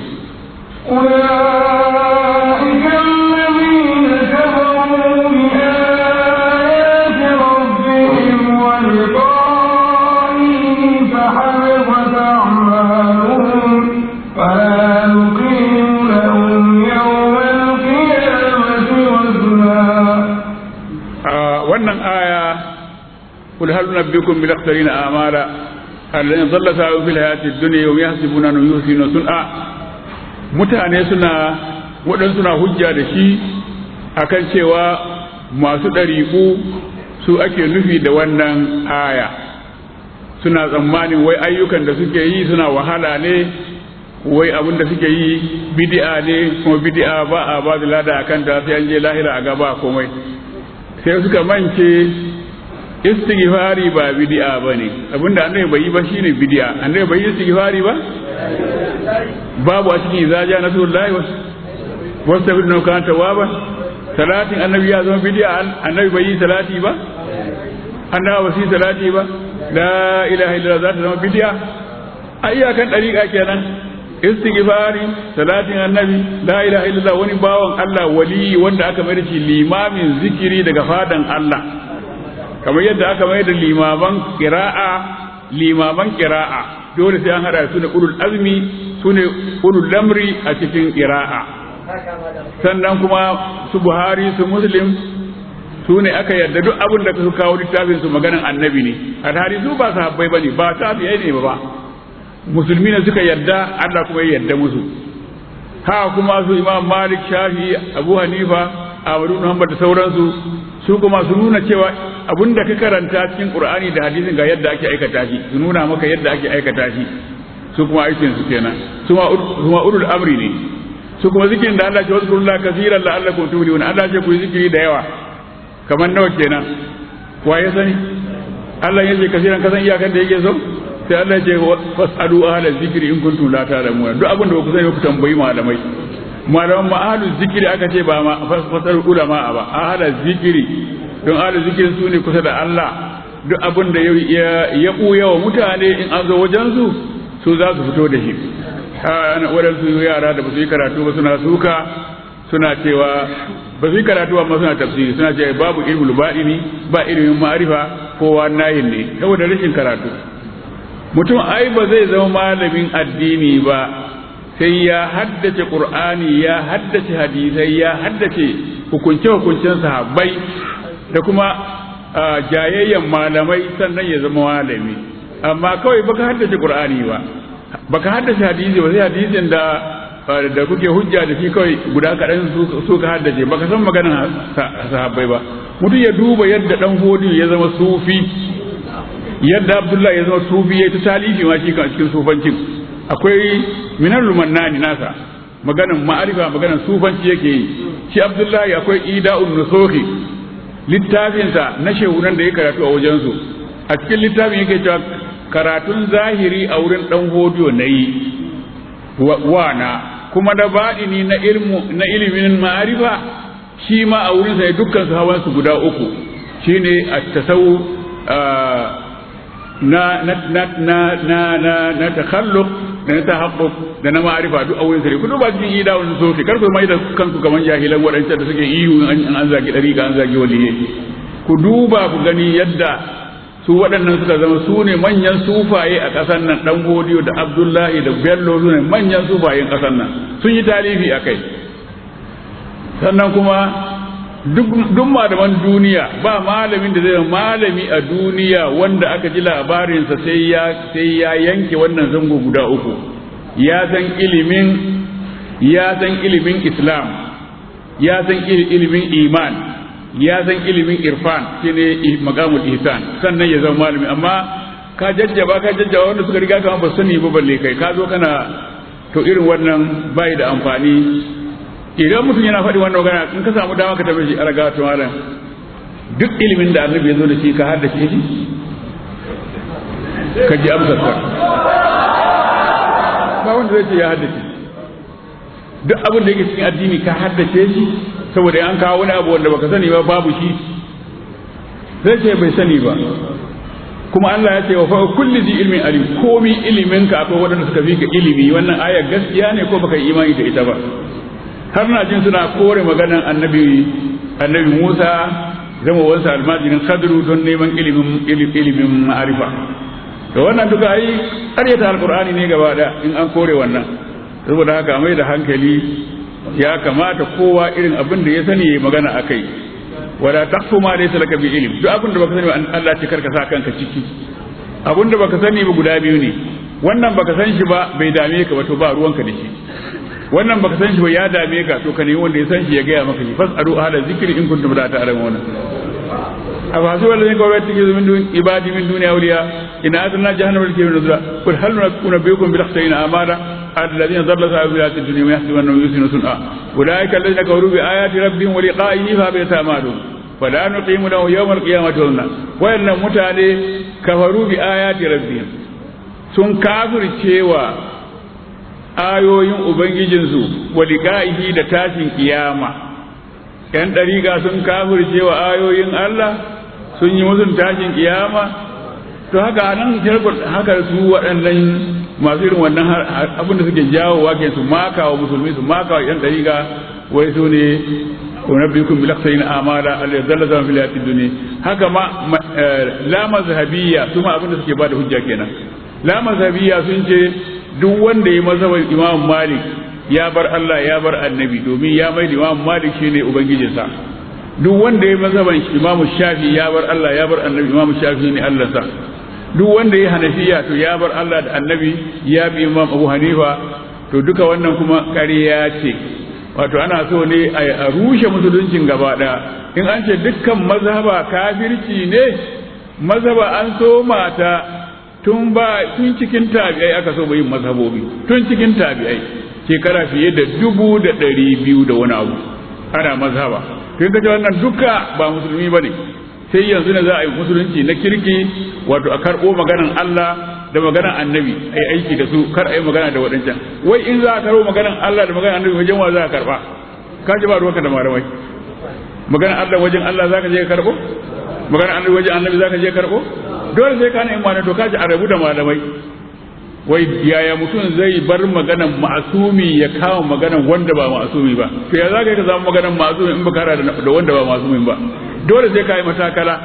wannan aya kul hal nabbiukum bil akhsarina a'mala alladhina dhalla sa'yuhum fil hayatid dunya wa yahsibuna annahum yuhsinuna sun'a. Mutane suna hujja da shi akan cewa masu ɗariƙu su ake nufi da wannan aya, suna tsammanin wai ayyukan da suke yi suna wahala ne, wai abin da suke yi bid'a ne, kuma bid'a ba a ba da lada akan ta sai an je lahira a gaba komai. Sai suka mance istighfari ba bid'a bane, abinda annabi bai yi ba shine bid'a. Annabi bai yi istighfari ba, babu a cikin izaja nasrullahi wastaghfiru kana tawwaban. Salatin annabi ya zama bid'a, annabi bai yi salati ba, annabi ba yi salati ba, la ilaha illallah za ta zama bid'a. Ayyakan dariqa kenan, istighfari, salatin annabi, la ilaha illallah. Wani bawan Allah wali wanda aka mai da shi limamin zikiri daga fadan Allah, kamar yadda aka mai da limaman qira'a dole sai an hada su da ulul azmi, sune ulul lamri a cikin qira'a. Sannan kuma su Buhari su Muslim sune aka yarda duk abin da su kawo littafin su maganan annabi ne, alhali su ba sahabbai bane, ba tabi'ai ne ba, musulmi ne suka yarda, Allah kuma ya yarda musu. Ha kuma su Imam Malik, Shafi, Abu Hanifa, Ahmad ibn Hanbal da sauransu, su kuma su nuna cewa abinda ka karanta cikin Qur'ani da hadisin ga yadda ake aikata shi, su nuna maka yadda ake aikata shi. Su kuma aikin su kenan, su ma ulul amri ne. Su kuma zikirin da Allah ya ce wazkurullaha kaseeran la'allakum tuflihun, Allah ya ce ku yi zikiri da yawa. Kamar nawa kenan? Wa ya sani? Allah ya ce kaseeran kasan iyakan da yake so? Sai Allah ce fasalu ahla zikri in kuntum la ta'lamun. Duk abin da ku sani ku tambayi malamai. Malaman ma ahlu zikri aka ce ba ma fasalu ulama ba, ahla zikri. Don ahla zikri su ne kusa da Allah. Duk abin da ya buya wa mutane in an zo wajen su za su fito da shi. Waɗansu yara da ba su yi karatu ba suna suka, suna cewa ba su yi karatu amma suna tafsiri, suna cewa babu ilmul baɗini, ba ilimin ma'arifa, kowa nayin ne saboda rashin karatu. Mutum ai ba zai zama malamin addini ba sai ya haddace Qur'ani, ya haddace hadisai, ya haddace hukunce-hukuncen sahabbai da kuma jayayyan malamai, sannan ya zama malami. Amma kawai baka haddace Qur'ani ba, baka haddace hadisi ba, sai hadisin da kuke hujja da shi kawai guda kaɗan su ka haddace, baka san maganar sahabbai ba. Mutum ya duba yadda dan hodi ya zama sufi, yadda Abdullahi ya zama sufi, ya ta talifi ma shi kan cikin sufancin. Akwai minal mannani nasa maganan ma'arifa, maganan sufanci yake yi shi Abdullahi. Akwai ida'un nusuhi, littafinsa na shehunan da ya karatu a wajensu. A cikin littafin yake cewa karatun zahiri a wurin dan hodiyo na yi wana, kuma da baɗini na ilimin ma'arifa shi ma a wurin sa dukkan su hawan su guda uku, shine at-tasawuf na takhalluq da na tahaqquq da na ma'arifa duk a wurin sa. Ku duba cikin ida wannan sofi, kar ku mai da kanku kaman jahilan waɗancan da suke ihu an zagi dariƙa, an zagi waliyyi. Ku duba ku gani yadda su waɗannan suka zama su ne manyan sufaye a ƙasar nan. ɗan godiyo da Abdullahi da Bello su ne manyan sufayen ƙasar nan, sun yi talifi a kai. Sannan kuma duk malaman duniya ba malamin da zai malami a duniya wanda aka ji labarinsa sai ya yanke wannan zango guda uku. Ya san ilimin Islam, ya san ilimin iman, ya san ilimin irfan, shine maqamul ihsan, sannan ya zama malami. Amma ka jajjaba wanda suka riga ka ba sani ba, balle kai ka zo to irin wannan bai da amfani. Idan mutum yana faɗi wannan magana in ka samu dama ka tafi shi alaga to malam duk ilimin da annabi ya zo da shi ka haddace shi ka ji amsar ka ba wanda zai ce ya haddace duk abin da yake cikin addini ka haddace shi saboda an kawo wani abu wanda baka sani ba babu shi zai ce bai sani ba. kuma Allah ya ce wa fa kulli zi ilmin alim komi ilimin ka akwai wanda suka fi ka ilimi. wannan aya gaskiya ne ko baka yi imani da ita ba? har na jin suna kore maganan annabi Musa zama wansa almajirin Khadru don neman ilimin ma'arifa. to wannan duka ai ƙaryata alqur'ani ne gaba da in an kore wannan. saboda haka mai da hankali ya kamata kowa irin abin da ya sani ya magana akai. wala taqfu ma laysa laka bi ilm duk abin da baka sani Allah ce karka sa kanka ciki. abin da baka sani ba guda biyu ne, wannan baka san shi ba bai dame ka ba to ba ruwanka da shi, wannan baka san shi ba ya dame ka to ka nemi wanda ya san shi ya gaya maka shi. fasalu ahla zikri in kuntum la ta'lamun. afasu alladhina kafaru yattakhidhu min duni ibadi min duni awliya in atana jahannama lil nuzula qul hal nunabbiukum bil akhsayina amala الذين ضل سعيهم في الحياة الدنيا ويحسبون أنهم يحسنون صنعا أولئك الذين كفروا بآيات ربهم ولقائه فحبطت أعمالهم فلا نقيم له يوم القيامة وزنا. وإن متعلي كفروا بآيات ربهم sun kafircewa ayoyin ubangijinsu wa liqa'ihi da tashin kiyama. yan dariƙa sun kafircewa ayoyin Allah sun yi musun tashin kiyama. to haka nan haka su waɗannan masu irin wannan abin da suke jawo wake su maka wa musulmi su maka wa yan dariƙa wai su ne unabbiukum bil akhsayina amala alladhi dhalla zama fil hayatid dunya. haka ma la mazhabiyya su ma abin da suke bada hujja kenan. la mazhabiyya sun ce duk wanda ya mazhaban Imam Malik ya bar Allah ya bar annabi domin ya mai Imam Malik shine ubangijinsa. duk wanda ya mazhaban Imam Shafi ya bar Allah ya bar annabi Imam Shafi ne Allah sa. duk wanda ya Hanafiya to ya bar Allah da annabi ya bi Imam Abu Hanifa. to duka wannan kuma ƙarya ce, wato ana so ne a rushe musuluncin gaba ɗaya. in an ce dukkan mazhaba kafirci ne, mazhaba an so mata tun cikin tabi'ai aka so yin mazhabobi tun cikin tabi'ai shekara fiye da 200 da wani abu ana mazhaba. tun kace wannan duka ba musulmi bane, sai yanzu ne za a yi musulunci na kirki, wato a karɓo maganan Allah da maganan annabi a yi aiki da su, kar a yi magana da waɗancan. wai in za a karɓo maganan Allah da maganan annabi wajen wa za a karɓa? ka ji ba ruwanka da malamai. maganan Allah wajen Allah za ka je ka karɓo? maganan annabi wajen annabi za ka je ka karɓo? dole sai ka na imani. to ka ji a rabu da malamai. wai yaya mutum zai bar maganan ma'asumi ya kawo maganan wanda ba ma'asumi ba? to ya za ka yi ka zama maganan ma'asumi in ba ka da wanda ba ma'asumin ba? dole sai ka yi matakala.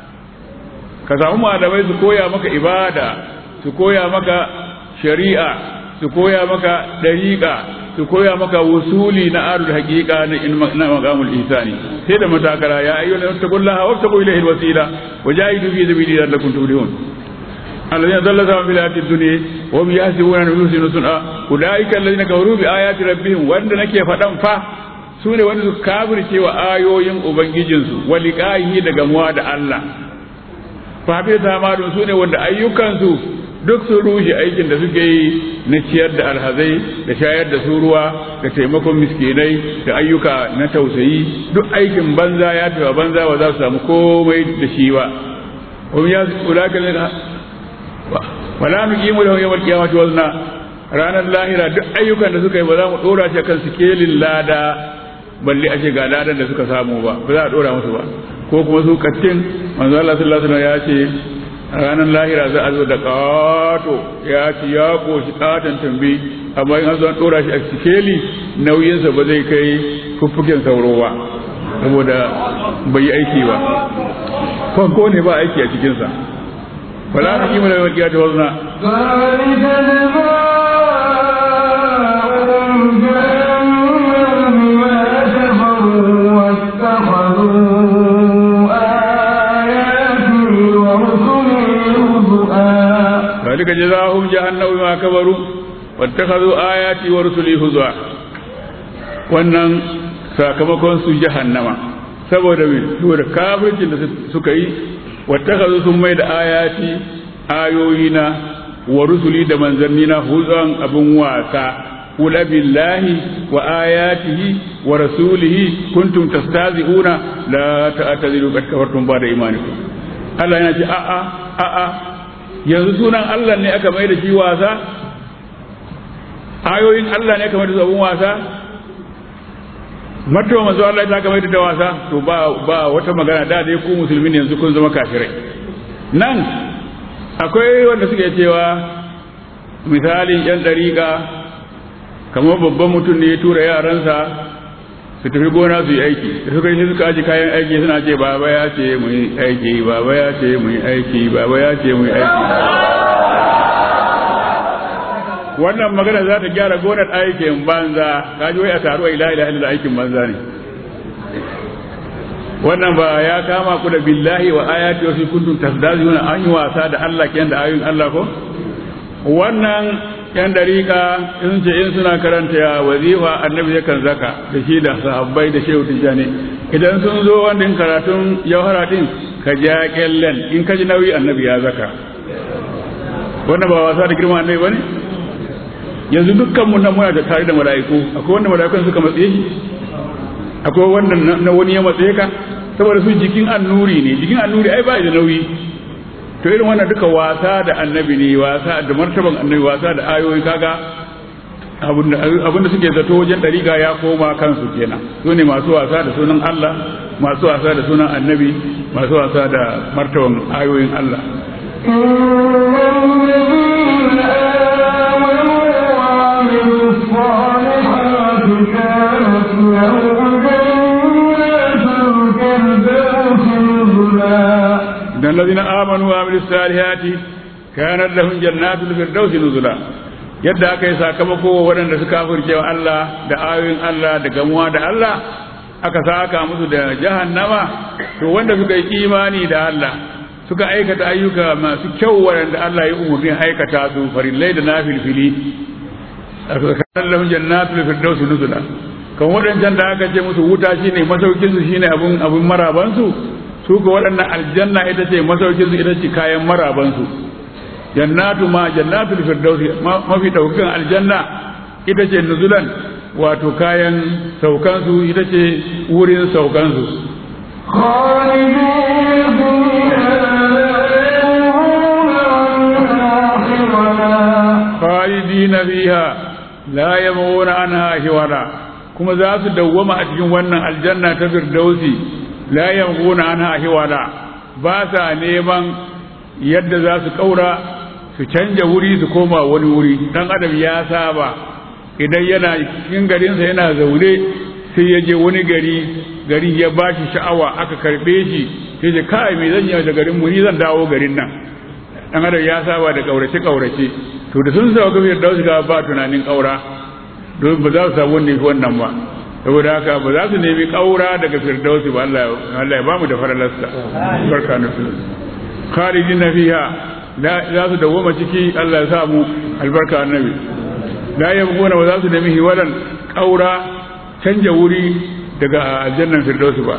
ka samu malamai su koya maka ibada, su koya maka shari'a, su koya maka dariqa, su koya maka wusuli na arul haqiqa na maqamul ihsani. sai da matakala. ya ayyuhal taqullaha wabtaqu ilayhi alwasila wajahidu fi sabilihi la'allakum tuflihun. alladhina dhalla sa'an fil hayatid dunya wa hum yahsibuna annahum yuhsinuna sun'a ulaika alladhina kafaru bi ayati rabbihim. wanda nake fadan fa su ne wanda su kafirce wa ayoyin ubangijinsu wa liqa'ihi da gamuwa da Allah. fa bi zamadun su ne wanda ayyukansu duk sun rushe aikin da suke yi na ciyar da alhazai da shayar da su ruwa da taimakon miskinai da ayyuka na tausayi. duk aikin banza ya tafi banza, ba za su samu komai da shi ba. hum ya ulaka wala nuqimu lahu yawmal qiyamati wazna. ranar lahira duk ayyukan da suka yi ba za mu dora shi kan sikelin lada balle a ce ga ladan da suka samu ba za a dora musu ba. ko kuma su kattin manzo Allah sallallahu alaihi wasallam ya ce ranar lahira za a zo da kato ya ci ya koshi katon tambi, amma in an zo an dora shi a sikeli nauyinsa ba zai kai fuffuken sauro ba saboda bai yi aiki ba. ko ne ba aiki a cikinsa. wala nuqimu lahu yawmal qiyamati wazna. ذلك جزاهم جهنم بما كفروا واتخذوا آياتي ورسلي هزوا. wannan sakamakon su jahannama saboda kafircin da suka yi. wattakazu sun mai da ayati ayoyina wa rusuli da manzannina huzan abun wasa qul billahi wa ayatihi wa rasulihi kuntum tastahzi'una la ta'tadiru qad kafartum ba'da imanikum Allah yana ce a'a yanzu sunan Allah ne aka mai da shi wasa ayoyin Allah ne aka mai da su abun wasa martaba manzo Allah ta aka mai da wasa to ba wata magana da dai ku musulmi ne yanzu kun zama kafirai nan akwai wanda suke cewa misalin yan dariƙa kamar babban mutum ne ya tura yaransa su tafi gona su yi aiki da suka yi suka aji kayan aiki suna ce baba ya ce mu yi aiki baba ya ce mu yi aiki baba ya ce mu yi aiki wannan magana za ta gyara gonar aikin banza kaji wai a taruwa ilaha illa da aikin banza ne wannan ba ya kama ku da billahi wa ayati wa fi kuntum tasdazuna an yi wasa da Allah kiyan da ayoyin Allah ko wannan yan dariƙa in ce in suna karanta ya wazifa annabi yakan zaka da shi da sahabbai da shehu tijani idan sun zo wannan karatun jawhara din ka ja kyallen in ka ji nauyi annabi ya zaka wannan ba wasa da girman annabi bane yanzu dukkan mu nan muna da tare da mala'iku akwai wanda mala'ikun suka matsaye shi akwai wanda na wani ya matsaye ka saboda su jikin annuri ne jikin annuri ai ba da nauyi to irin wannan duka wasa da annabi ne wasa da martaban annabi wasa da ayoyi kaga abinda suke zato wajen dariga ya koma kansu kenan su ne masu wasa da sunan Allah masu wasa da sunan annabi masu wasa da martaban ayoyin Allah الذين آمنوا وعملوا الصالحات كانت لهم جنات الفردوس نزلا yadda aka yi sakamako waɗanda suka kafirce wa Allah da ayoyin Allah da gamuwa da Allah aka saka musu da jahannama to wanda suka yi imani da Allah suka aikata ayyuka masu kyau waɗanda Allah ya umurni aikata su farillai da nafilfili kana lahum jannatul firdaus nuzula kan waɗancan da aka ce musu wuta shine masaukin su shine abun maraban su ga waɗannan aljanna ita ce masaukin su ita ce kayan marabansu jannatu ma jannatul firdausi mafi daukan aljanna ita ce nuzulan wato kayan saukan su ita ce wurin saukan su khalidina fiha la yamuna anha hiwala kuma za su dawwama a cikin wannan aljanna ta firdausi la yamguna anha hiwala ba sa neman yadda za su kaura su canja wuri su koma wani wuri dan adam ya saba idan yana cikin garinsa yana zaune sai ya je wani gari ya bashi sha'awa aka karbe shi sai ya kai me zan yi da garin mu ni zan dawo garin nan dan adam ya saba da kaurace to da sun sauka biyar da su ga ba tunanin kaura don ba za su samu wannan ba saboda haka ba za su nemi kaura daga firdausi ba Allah ya bamu da faralarsa barka na su khalidin fiha za su dawoma ciki Allah ya samu albarka annabi la yabguna ba za su nemi hiwalan kaura canja wuri daga aljannan firdausi ba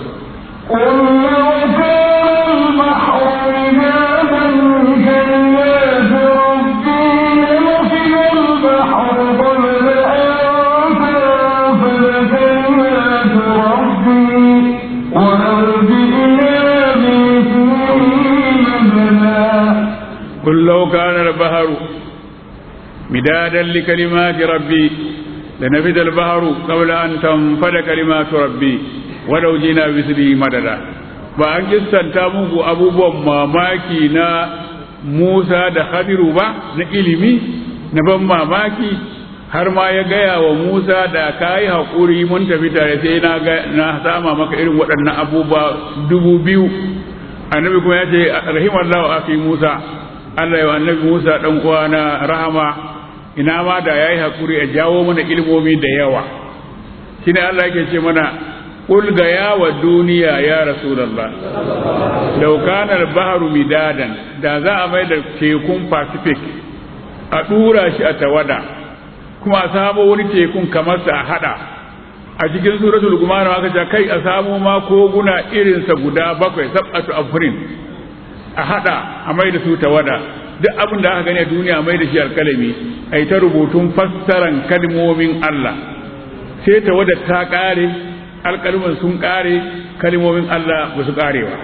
قل لو كان البحر مدادا لكلمات ربي لنفد البحر قبل أن تنفد كلمات ربي ولو جينا بمثله مددا ba an kistanta muku abubuwan mamaki na Musa da Khadiru ba na ilimi na ban mamaki har ma ya gaya wa Musa da kai hakuri mun tafi tare sai na sama maka irin waɗannan abubuwa 2000 annabi kuma ya ce rahimallahu akhi Musa Allah ya annabi Musa dan uwa na rahama ina ma da yayi hakuri a jawo mana ilmomi da yawa shine Allah yake ce mana qul ga ya wa duniya ya rasulullah law kana al-bahru midadan da za a mai da tekun Pacific a dura shi a tawada kuma a samu wani tekun kamar sa a hada a cikin suratul Luqman aka ce kai a samu ma koguna irin sa guda 7 sab'atu afrin a hada a mai da su tawada duk abin da aka gani a duniya mai da shi alkalami ai ta rubutun fassaran kalmomin Allah sai ta wadda ta kare alkalman sun kare kalmomin Allah ba su karewa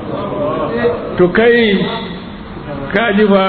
to kai ka ji fa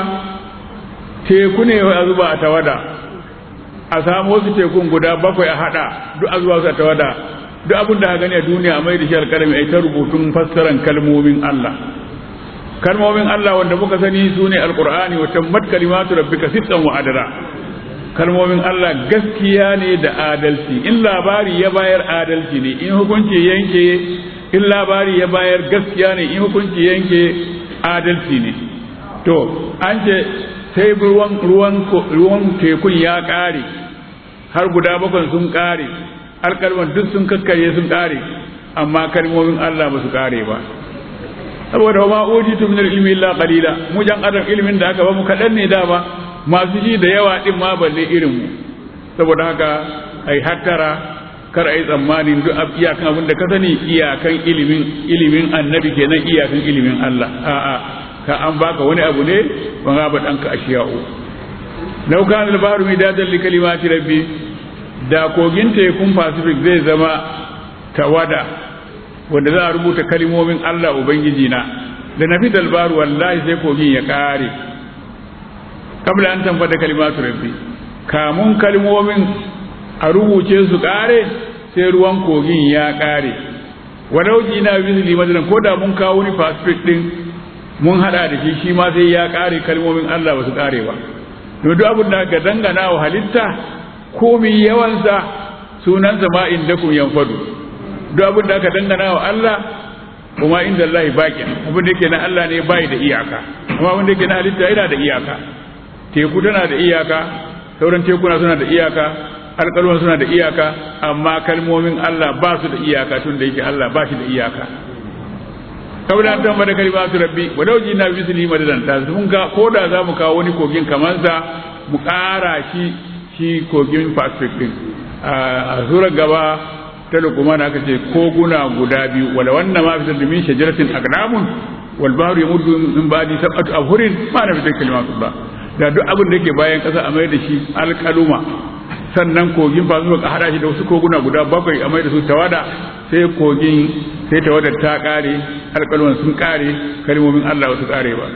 teku ne a zuba a tawada a samu wasu tekun guda 7 a hada duk a zuba su a tawada duk abin da aka gani a duniya mai da shi alkalami ai ta rubutun fassaran kalmomin Allah kalmomin Allah wanda muka sani su ne alqur'ani wa tammat kalimatu rabbika sidqan wa adala kalmomin Allah gaskiya ne da adalci in labari ya bayar adalci ne in hukunci yanke in labari ya bayar gaskiya ne in hukunci yanke adalci ne to an ce sai ruwan tekun ya kare har guda 7 sun kare alkalman duk sun kakkarye sun kare amma kalmomin Allah ba su kare ba saboda ma ujitu min ilmi illa qalila mu jan adam ilmin da aka ba mu kadan ne dama masu ji da yawa din ma balle irin mu saboda haka ai hattara kar ai tsammanin duk iyakan abin da ka sani iyakan ilimin annabi kenan iyakan ilimin Allah a'a ka an baka wani abu ne ban ga danka ashiya'u law kana al-bahru midadan li kalimati rabbi da kogin tekun Pacific zai zama tawada wanda za a rubuta kalimomin Allah Ubangiji na da nafi dalbaru wallahi sai kogin ya kare kabla an tamfada kalimatu rabbi kamun kalimomin a rubuce su kare sai ruwan kogin ya kare walau jina bizli madalan ko da mun kawo ni Pacific din mun hada da shi ma sai ya kare kalimomin Allah ba su kare ba to duk abin da ga dangana wa halitta komai yawansa sunansa ma indakum yanfadu duk abin da aka dangana wa Allah kuma inda Allah baki abin da yake na Allah ne bai da iyaka amma abin da yake na halitta yana da iyaka teku tana da iyaka sauran tekuna suna da iyaka alƙalman suna da iyaka amma kalmomin Allah ba su da iyaka tun da yake Allah ba shi da iyaka kabla an tambada kalimatu rabbi walau jina bisli madadan ta mun ga koda za mu kawo wani kogin kamar sa mu ƙara shi kogin Pacific din a surar gaba ta Luqman aka ce koguna guda biyu wala wannan ma fitar da min shajaratin aqlamun wal bahru yamuddu min ba'di sab'ati abhurin ma na fitar kalimatullah da duk abin da yake bayan kasa a mai da shi alqaluma sannan kogin ba zuwa hada shi da wasu koguna guda 7 a mai da su tawada sai kogin sai tawadar ta kare alqaluman sun kare kalmomin Allah su kare ba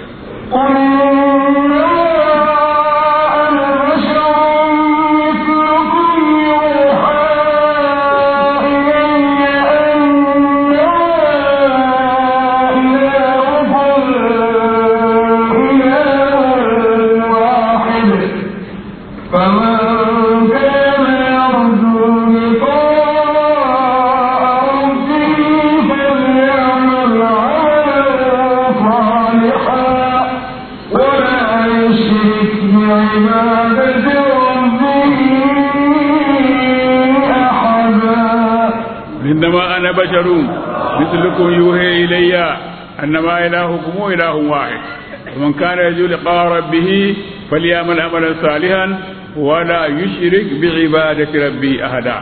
إنما أنا بشر مثلكم يوحي إلي أنما إلهكم إله واحد ومن كان يرجو لقاء ربه فليعمل عملا صالحا ولا يشرك بعبادة ربه أحدا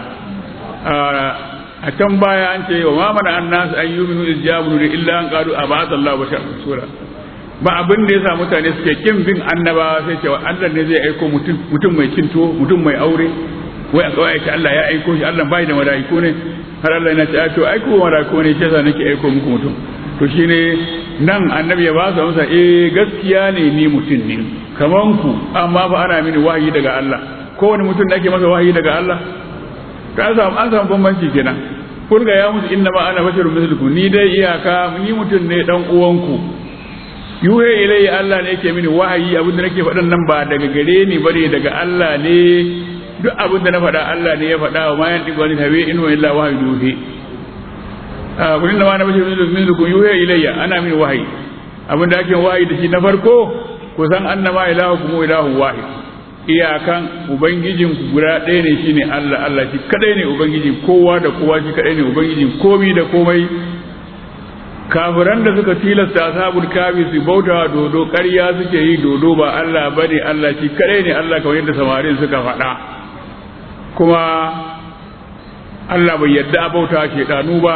أتم بايا أنت وما منع الناس أن يؤمنوا إذ جاءوا إلا أن قالوا أبعث الله بشرا رسولا ba abin da yasa mutane suke kin bin annabawa sai cewa Allah ne zai aiko mutum mai cinto mutum mai aure wai a kawai ce Allah ya aiko shi Allah bai da malaiku ne har Allah yana ce to aiko malaiku ne sai sa nake aiko muku mutum to shine nan annabi ya ba su amsa gaskiya ne ni mutum ne kaman ku amma fa ana mini wahayi daga Allah kowane mutum da ake masa wahayi daga Allah ka an samu bambanci kenan kun ga ya musu inna ma ana basharun mislukum ni dai iyaka ni mutum ne dan uwanku yuhe ilai Allah ne yake mini wahayi abinda nake faɗan nan ba daga gare ni bane daga Allah ne duk abinda na faɗa Allah ne ya faɗa wa mayan digo ni tabi in wa illa wahayi yuhe kullun da ma na bashi minkum yuhe ilayya ana mini wahayi abinda ake wahayi da shi na farko ku san annama ilahukum ilahu wahid iyakan ubangijin ku guda ɗaya ne shine Allah Allah shi kadai ne ubangiji kowa da kowa shi kadai ne ubangijin komai da komai kafiran da suka tilasta ashabul kafi su bauta dodo ƙarya suke yi dodo ba Allah bane Allah shi kadai ne Allah kamar yadda samarin suka faɗa kuma Allah bai yadda a bauta shedanu ba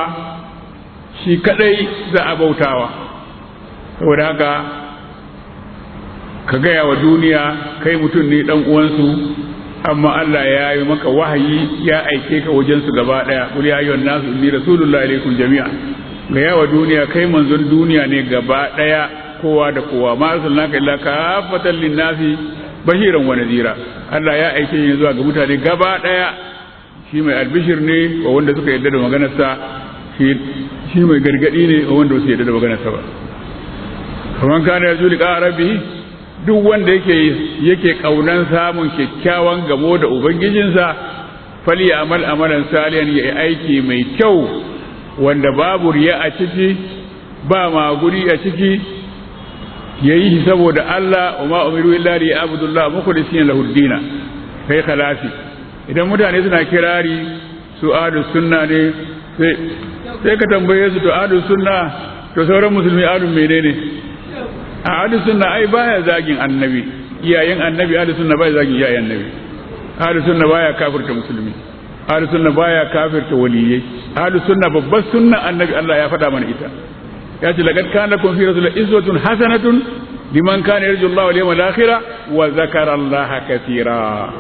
shi kadai za a bautawa saboda haka ka gaya wa duniya kai mutum ne dan uwansu amma Allah ya yi maka wahayi ya aike ka wajen su gaba daya qul ya ayyuhan nasu inni rasulullahi ilaykum jami'a gaya wa duniya kai manzon duniya ne gaba daya kowa da kowa ma arsalnaka illa kafatan lin-nasi bashiran wa nadira Allah ya aike ni zuwa ga mutane gaba daya shi mai albishir ne wa wanda suka yarda da maganarsa shi mai gargadi ne wa wanda su yarda da maganarsa ba kaman kana yarju liqa rabbi duk wanda yake kaunan samun kyakkyawan gamo da ubangijinsa fali amal amalan salihan ya aiki mai kyau wanda babu riya a ciki ba maguri a ciki yayi saboda Allah wa ma umiru illa li abudullah mukhlisina lahu ad-din kai khalasi idan mutane suna kirari su ahlus sunna ne sai ka tambaye su to ahlus sunna to sauran musulmi ahlus menene ahlus sunna ai baya zagin annabi iyayen annabi ahlus sunna baya zagin iyayen annabi ahlus sunna baya kafirta musulmi ahlus sunna baya kafirta waliyai ahlus sunna babbar sunna annabi Allah ya faɗa mana ita ya ce laqad kana lakum fi rasulillahi iswatun hasanatun liman kana yarju Allah wal yawmal akhir wa zakara Allah katira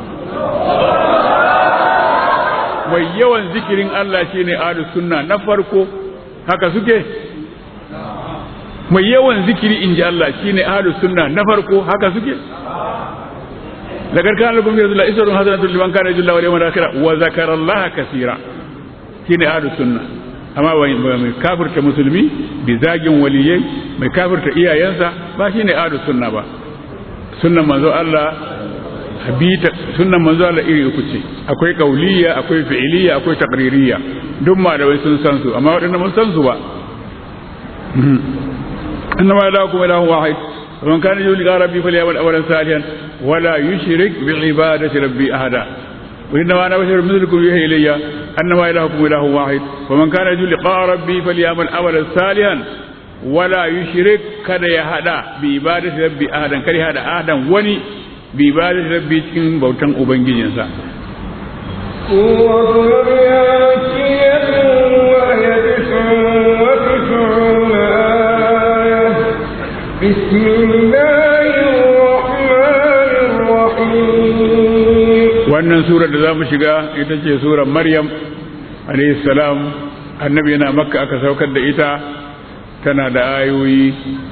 mai yawan zikirin Allah shine ahlus sunna na farko haka suke mai yawan zikiri inji Allah shine ahlus sunna na farko haka suke laqad kana lakum fi rasulillahi iswatun hasanatun liman kana yarju Allah wal yawmal akhir wa zakara Allah katira shine ahlus sunna amma mai kafirta musulmi bi zagin waliyai mai kafirta iyayensa ba shine ahlus sunna ba sunnan manzo Allah habita sunnan manzo Allah iri uku ce akwai qauliyya akwai fi'liyya akwai taqririyya duk malamai sun san su amma wadannan mun san su ba annama ilahukum ilahun wahid man kana yuli rabbi falyamal awalan salihan wala yushrik bi ibadati rabbi ahada وإنما أنا بشر مثلكم يوحى إلي أنما إلهكم إله واحد ومن كان يرجو لقاء ربي فليعمل عملا صالحا ولا يشرك كذا يهدى بعبادة ربي أحدا كذا يهدى أحدا وني بعبادة ربي تكن بوتن أبنجينسا سورة مكية وهي 99 آية بسم الله الرحمن الرحيم wannan surar da za mu shiga ita ce surar Maryam alayhi salam annabi yana makka aka saukar da ita tana da ayoyi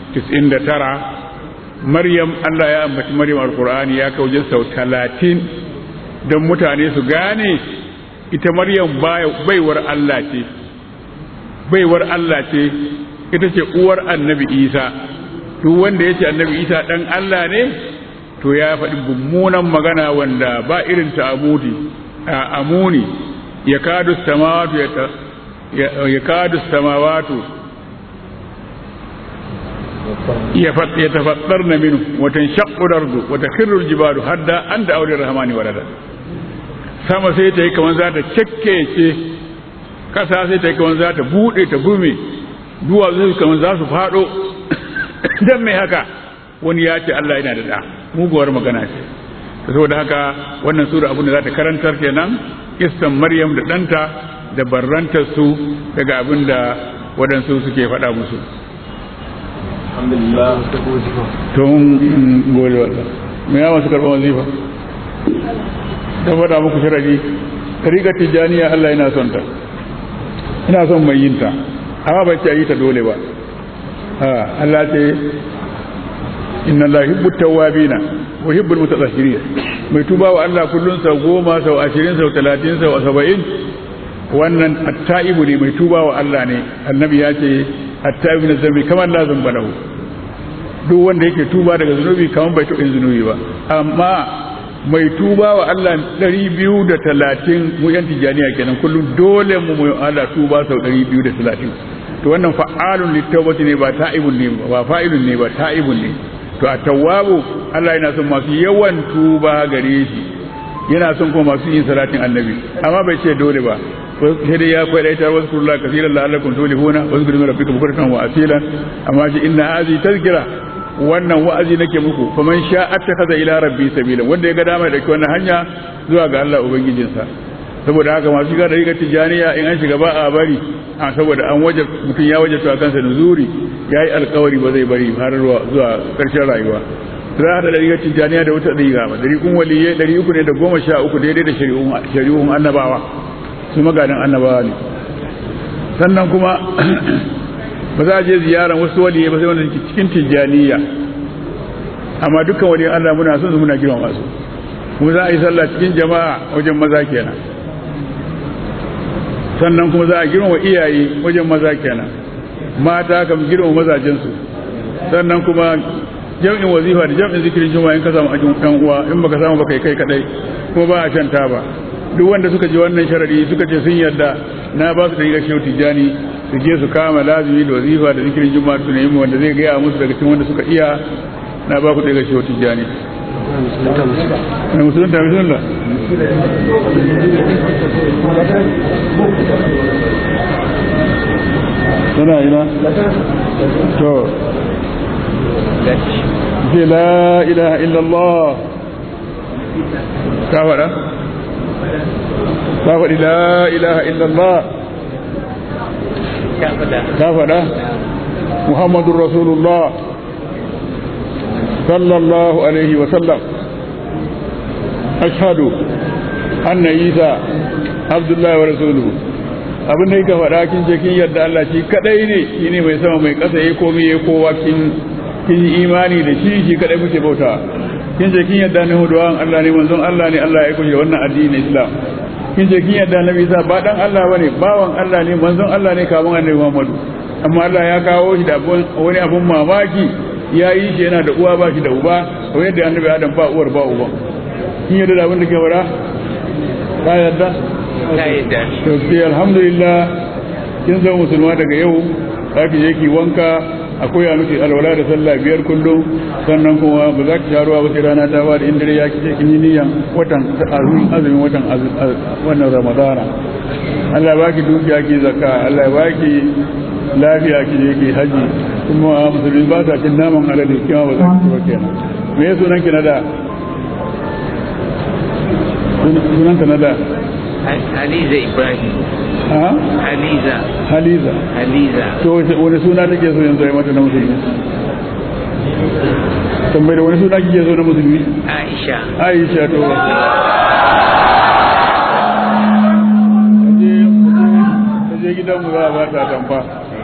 99 Maryam Allah ya ambaci Maryam alqur'ani ya kauje sau 30 don mutane su gane ita Maryam baiwar Allah ce ita ce uwar annabi Isa duk wanda yace annabi Isa dan Allah ne to ya faɗi mummunan magana wanda ba irin ta amuni ya kadu samawatu ya tafattar na minu watan shaƙudardu wata kirrul jibalu hadda an da aure rahamani wadada sama sai ta yi kamar za ta cakkece ƙasa sai ta yi kamar za ta buɗe ta gume duwatsu kamar za su faɗo don mai haka wani ya ce Allah yana da ɗa muguwar magana ce saboda haka wannan sura abin da za ta karantar kenan kissan Maryam da ɗanta da barrantar su daga abin da waɗansu suke faɗa musu alhamdulillah tun gole wallah me ya masu karɓar wazifa ta faɗa muku sharadi tariƙar tijjaniya Allah yana son ta ina son mai yin ta amma ba ce a yi ta dole ba Allah ce inna Allah yuhibbu tawwabina wa yuhibbu al-mutatahhirin mai tuba wa Allah kullun sau 10 sau 20 sau 30 sau 70 wannan at-taibu ne mai tuba wa Allah ne annabi ya ce at-taibu min zambi kamar la zamba lahu duk wanda yake tuba daga zunubi kamar bai taɓa zunubi ba amma mai tuba wa Allah 230 mu yan tijaniya kenan kullun dole mu Allah tuba sau 230 to wannan fa'alun litawbati ne ba ta'ibun ne ba fa'ilun ne ba ta'ibun ne to a tawwabu Allah yana son masu yawan tuba gare shi yana son kuma masu yin salatin annabi amma bai ce dole ba sai dai ya koyi ta wasu kullu kaseeran la'allakum tulihuna wasu gudu rabbika bukratan wa asilan amma shi inna hazi tazkira wannan wa'azi nake muku faman sha attakhadha ila rabbi sabila wanda ya ga dama da wannan hanya zuwa ga Allah ubangijinsa saboda haka masu shiga da rigar tijaniya in an shiga ba a bari saboda an mutum ya wajabta a kansa nuzuri ya yi alkawari ba zai bari har zuwa ƙarshen rayuwa za a da ɗariƙar tijjaniya da wata ɗariƙa ba ɗariƙun waliyai 313 daidai da shari'un annabawa su maganin annabawa ne. Sannan kuma ba za a je ziyaran wasu waliyai ba sai wanda cikin tijjaniya, amma dukkan waliyan Allah muna son su muna girma masu, kuma za a yi sallah cikin jama'a wajen maza kenan. Sannan kuma za a girma iyaye wajen maza kenan, mata kam girma mazajensu. Sannan kuma jam'in wazifa da jam'in zikirin juma'a in ka samu ajin ɗan uwa, in baka samu baka kai kadai, kuma ba a shan taba. Duk wanda suka ji wannan sharadi suka ce sun yarda, na ba su da rigar shehu tijjani su je su kama lazimi da wazifa da zikirin juma'a su nemi wanda zai gaya musu daga cikin wanda suka iya, na ba ku da rigar shehu tijjani. Na musulunta bismillah. Tana ina? To. La ilaha illallah. Ka faɗa? Ka faɗi la ilaha illallah. Ka faɗa? Muhammadur Rasulullah sallallahu alaihi wa sallam. Ashhadu anna Isa Abdullahi wa rasuluhu. Abin da yake faɗa kin ce kin yarda Allah shi kadai ne, shi ne mai sama mai ƙasa yayi komai yayi kowa, kin yi imani da shi kadai muke bauta. Kin ce kin yarda ne huduwan Allah ne, manzon Allah ne, Allah ya aiko shi wannan addinin Islam. Kin ce kin yarda Nabi Isa ba dan Allah bane, bawan Allah ne, manzon Allah ne kaman Annabi Muhammadu. Amma Allah ya kawo shi da wani abun mamaki, ya yi shi yana da uwa ba shi da uba, kamar yadda Annabi Adam ba uwar ba uba. Kin yarda da abin da ke fara? Ka yarda? Ka yarda. To sai alhamdulillah kin zama musulma daga yau, zaki je ki wanka, akwai a miki alwala da sallah 5 kullum, sannan kuma ba za ki sha ruwa ba sai rana ta ba da inda ya kike kin yi niyan watan azumin watan wannan Ramadana. Allah baki dukiya ki zakka, Allah baki lafiya ki je ki haji, kuma musulmi ba ta cin naman alade kima ba za ki ba kenan. Me sunan ki na da? Sunan ka na da? Haliza Ibrahim. Ha? Haliza. Haliza. Haliza. To wani suna take so yanzu ya mata na musulmi? Tambayar wani suna kike so na musulmi? Aisha. Aisha to. Kaje gidan mu za a ba ta tamfa.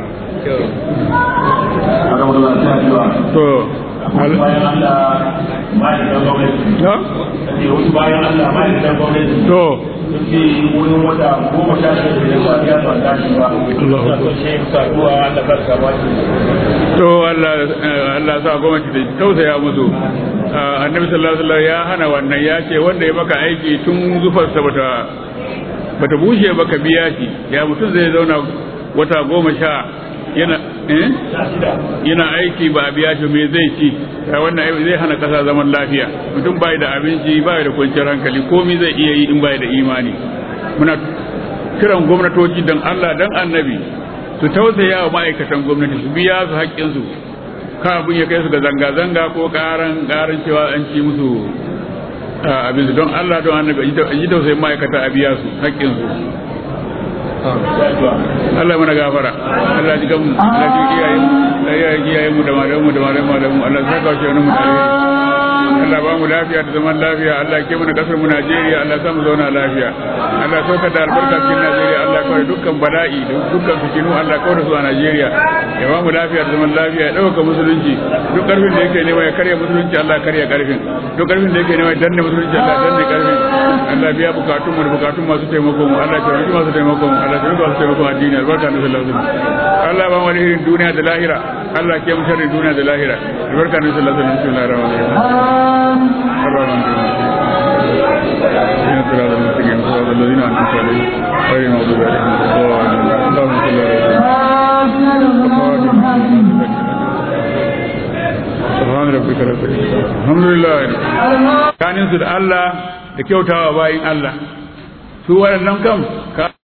To. bayan Allah ma'aikatan gwamnati. Wasu bayan Allah ma'aikatan gwamnati. To. Suke wurin wata 16 da yawa ya tsada shi ba. Allah ya ce saduwa Allah barka ba. To Allah sa gwamnati da tausaya musu. Annabi sallallahu alaihi wasallam ya hana wannan, ya ce wanda ya maka aiki tun zufarsa bata bushe ba ka biya shi. Ya mutum zai zauna wata 10 yana aiki ba a biya shi me zai ci? Wannan zai hana kasa zaman lafiya. Mutum bai da abinci, bai da kwanciyar hankali, komai zai iya yi in bai da imani. Muna kiran gwamnatoci dan Allah dan Annabi su tausaya wa ma'aikatan gwamnati, su biya su haƙƙinsu, ka abin ya kai su ga zanga-zanga ko ƙaran cewa an ci musu abin su. Don Allah don Annabi a ji tausayin ma'aikata a biya su haƙƙinsu. Allah mana gafara, Allah ji gamu, Allah ji iyayen mu da malamu Allah saka shi wani mutane. Allah ba mu lafiya da zaman lafiya, Allah ke mana kasar mu Najeriya, Allah sa mu zauna lafiya. Allah sauka da albarka cikin Najeriya, Allah kawai dukkan bala'i da dukkan fitinu, Allah kawai su a Najeriya. Ya ba mu lafiya da zaman lafiya, ya dauka musulunci. Duk karfin da yake nema ya karya musulunci, Allah karya karfin. Duk karfin da yake nema ya danne musulunci, Allah danne karfin. Allah biya bukatun mu da bukatun masu taimako mu, Allah ya taimaki masu taimako mu, Allah ya taimaki masu taimako addini, albarka na sallallahu alaihi wasallam. Allah ba mu alherin duniya da lahira, Allah ke mu sharrin duniya da lahira, albarka na sallallahu alaihi wasallam. Bismillahir rahmanir rahim. صراط المستقيم صراط الذين أنعمت عليهم غير المغضوب عليهم ولا الضالين. اللهم صل على سبحان ربك رب العزة. الحمد لله. كان ينزل الله da kyautawa bayin Allah su waɗannan kam